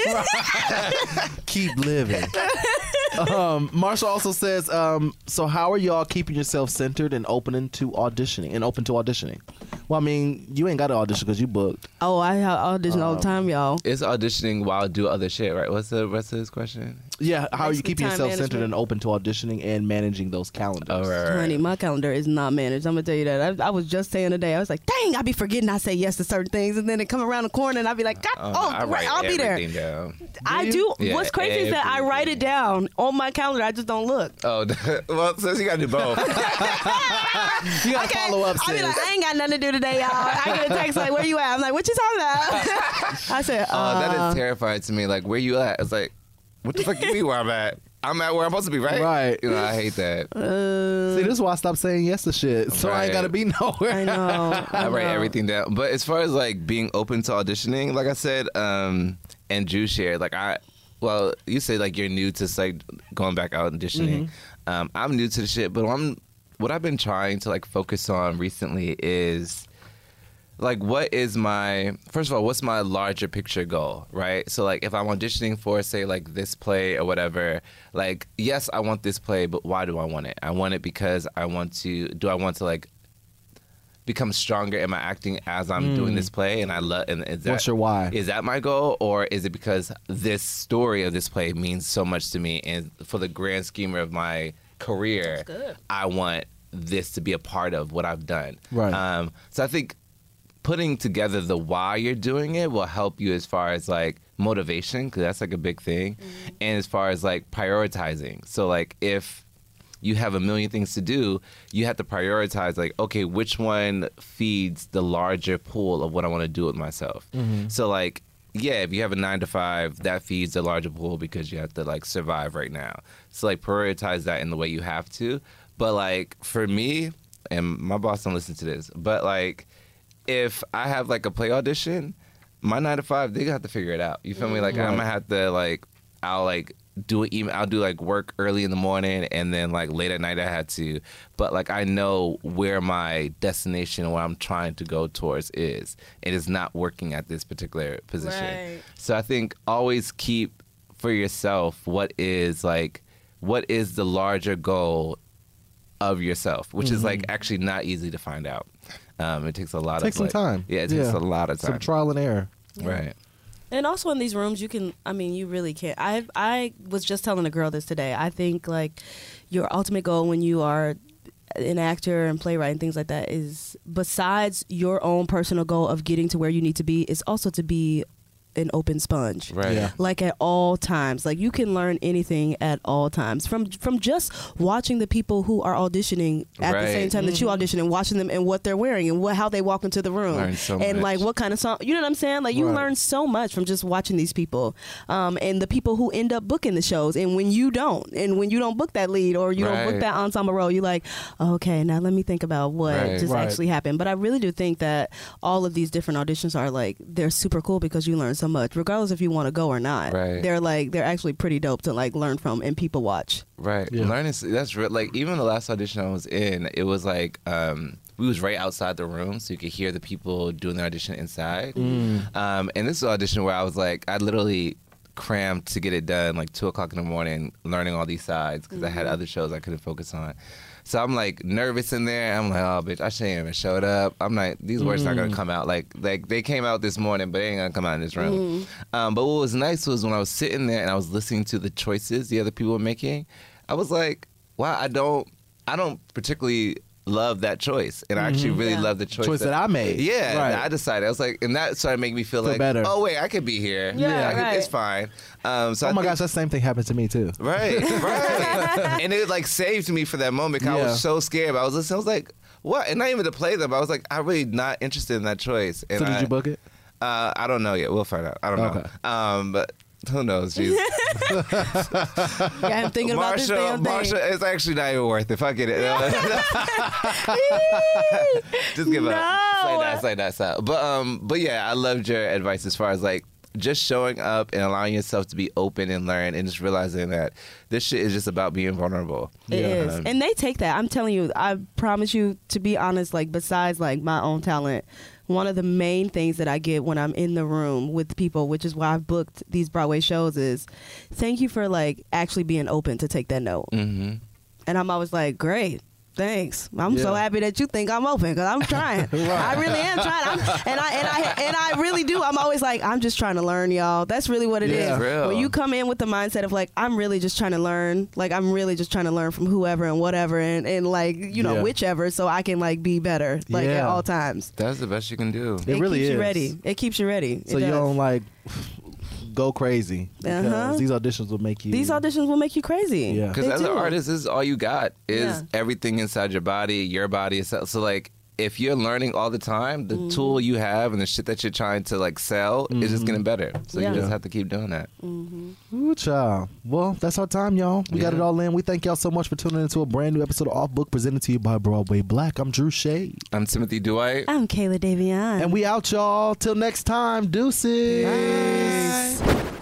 Keep living. um, Marshall also says, um, so how are y'all keeping yourself centered and opening to auditioning and open to auditioning? Well, I mean, you ain't got to audition because you booked. Oh, I audition all the time, y'all. It's auditioning while do other shit, right? What's the rest of this question? Yeah, how are you Basically keeping time yourself centered management. and open to auditioning and managing those calendars? Oh, right, right. Honey, my calendar is not managed. I'm gonna tell you that. I, I was just saying today. I was like, "Dang, I be forgetting I say yes to certain things, and then it come around the corner, and I be like, God, Um, oh, I write I'll be there." everything down. I you? do. Yeah, What's crazy is that I write it down on my calendar. I just don't look. Oh, well, since you got to do both. You got to follow up, I be sis. like, I ain't got nothing to do today, y'all. I get a text like, "Where you at?" I'm like, "What you talking about?" I said, Oh, uh, that is terrifying to me. Like, where you at? It's like, what the fuck you mean where I'm at? I'm at where I'm supposed to be, right? Right. You know, I hate that. uh, See, this is why I stopped saying yes to shit. So I ain't Right. got to be nowhere. I know. I write know. everything down. But as far as like being open to auditioning, like I said, um, and Drew shared, like I, well, you say like you're new to like going back out auditioning. Um, I'm new to the shit, but I'm what I've been trying to like focus on recently is like what is my first of all, what's my larger picture goal, right? So like if I'm auditioning for say like this play or whatever, like yes, I want this play, but why do I want it? I want it because I want to do I want to like become stronger in my acting as I'm doing this play, and I love. And is that, What's your why? Is that my goal, or is it because this story of this play means so much to me, and for the grand scheme of my career, I want this to be a part of what I've done. Right. Um, so I think putting together the why you're doing it will help you as far as like motivation, because that's like a big thing, and as far as like prioritizing. So like if you have a million things to do, you have to prioritize like, okay, which one feeds the larger pool of what I want to do with myself. Mm-hmm. So like, yeah, if you have a nine to five, that feeds the larger pool because you have to like survive right now. So like prioritize that in the way you have to. But like for me, and my boss don't listen to this, but like if I have like a play audition my nine to five, they have to figure it out. You feel me? Like, Right. I'm gonna have to, like, I'll, like, do it even, I'll do, like, work early in the morning, and then, like, late at night I had to. But, like, I know where my destination, what I'm trying to go towards is. It is not working at this particular position. Right. So I think always keep for yourself what is, like, what is the larger goal of yourself, which is, like, actually not easy to find out. Um, it takes a lot Takes of some like, time. Yeah, it takes Yeah. a lot of time. Some trial and error. Right. And also in these rooms, you can, I mean, you really can't. I I was just telling a girl this today. I think, like, your ultimate goal when you are an actor and playwright and things like that is, besides your own personal goal of getting to where you need to be, is also to be an open sponge. Right. Yeah. Like, at all times. Like, you can learn anything at all times from from just watching the people who are auditioning at the Right. same time that you audition, and watching them and what they're wearing and what how they walk into the room. Learn so and much. like what kind of song, you know what I'm saying? Like, you Right. learn so much from just watching these people. Um, and the people who end up booking the shows, and when you don't, and when you don't book that lead or you don't book Right. that ensemble role, you're like, okay, now let me think about what Right. just Right. actually happened. But I really do think that all of these different auditions are, like, they're super cool because you learn so much, regardless if you want to go or not. Right. They're like, they're actually pretty dope to, like, learn from and people watch. Right. Yeah. Learning, that's real. Like, even the last audition I was in, it was like, um, we was right outside the room, so you could hear the people doing their audition inside. Mm. Um, and this is an audition where I was like, I literally crammed to get it done, like two o'clock in the morning, learning all these sides because I had other shows I couldn't focus on. So I'm like nervous in there. I'm like, oh, bitch, I shouldn't even showed up. I'm like, these words not gonna come out. Like, like they came out this morning, but they ain't gonna come out in this room. Um, but what was nice was when I was sitting there and I was listening to the choices the other people were making, I was like, wow, I don't, I don't particularly love that choice, and I actually really Yeah. love the choice, Choice that I made. Yeah, Right. that I decided. I was like, and that started making me feel, Feel like, better. oh wait, I could be here. Yeah, I could, right. it's fine. Um, so Oh I my think- gosh, that same thing happened to me too. Right, right. And it like saved me for that moment because I Yeah. was so scared. But I was listening. I was like, what? And not even to play them. I was like, I'm really not interested in that choice. And So did I, you book it? Uh, I don't know yet. We'll find out. I don't Okay. know. Um, but who knows? Jeez. Yeah, I'm thinking about this damn thing. Marsha, it's actually not even worth it. Fuck it. Just give up. No. Say that. Say that. So, but um, but yeah, I loved your advice as far as like just showing up and allowing yourself to be open and learn, and just realizing that this shit is just about being vulnerable. It is. Um, And they take that. I'm telling you, I promise you, to be honest, like, besides, like, my own talent, one of the main things that I get when I'm in the room with people, which is why I've booked these Broadway shows, is thank you for, like, actually being open to take that note. mhm. And I'm always like, great. Thanks. I'm so Yeah. happy that you think I'm open because I'm trying. I really am trying. I'm, and I and I and I really do. I'm always like, I'm just trying to learn, y'all. That's really what it is. Yeah. Real. When you come in with the mindset of like, I'm really just trying to learn. Like, I'm really just trying to learn from whoever and whatever and, and like, you know, Yeah. whichever, so I can like be better like at Yeah. all times. That's the best you can do. It really keeps is. you ready. It keeps you ready. So It you does. don't like go crazy because Uh-huh. these auditions will make you. These auditions will make you crazy. Yeah. Because They as an do. artist, this is all you got is Yeah. everything inside your body, your body itself. So like, if you're learning all the time, the Mm-hmm. tool you have and the shit that you're trying to like sell is just getting better. So Yeah. you just have to keep doing that. Ooh, child. Well, that's our time, y'all. We got Yeah. it all in. We thank y'all so much for tuning into a brand new episode of Off Book presented to you by Broadway Black. I'm Drew Shade. I'm Timothy Dwight. I'm Kayla Davion. And we out, y'all. Till next time. Deuces.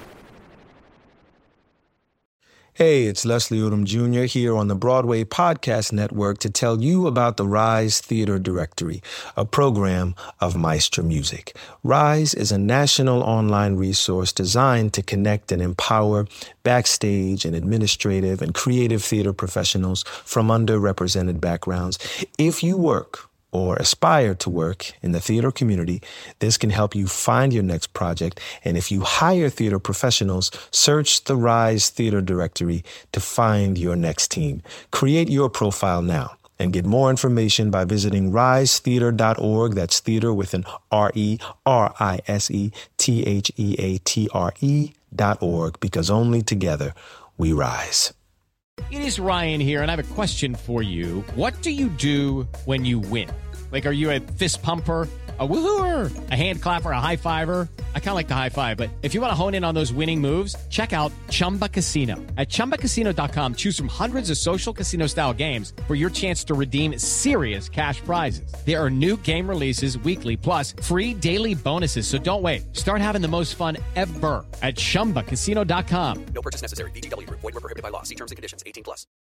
Hey, it's Leslie Odom Junior here on the Broadway Podcast Network to tell you about the Rise Theater Directory, a program of Maestro Music. Rise is a national online resource designed to connect and empower backstage and administrative and creative theater professionals from underrepresented backgrounds. If you work or aspire to work in the theater community, this can help you find your next project. And if you hire theater professionals, search the Rise Theater Directory to find your next team. Create your profile now and get more information by visiting rise theater dot org. That's theater with an R E R I S E T H E A T R E dot org, because only together we rise. It is Ryan here, and I have a question for you. What do you do when you win? Like, are you a fist pumper? A woohooer, a hand clapper, a high fiver. I kind of like the high five, but if you want to hone in on those winning moves, check out Chumba Casino. At chumba casino dot com, choose from hundreds of social casino style games for your chance to redeem serious cash prizes. There are new game releases weekly, plus free daily bonuses. So don't wait. Start having the most fun ever at chumba casino dot com. No purchase necessary. V G W Group. Void where prohibited by law. See terms and conditions. eighteen plus.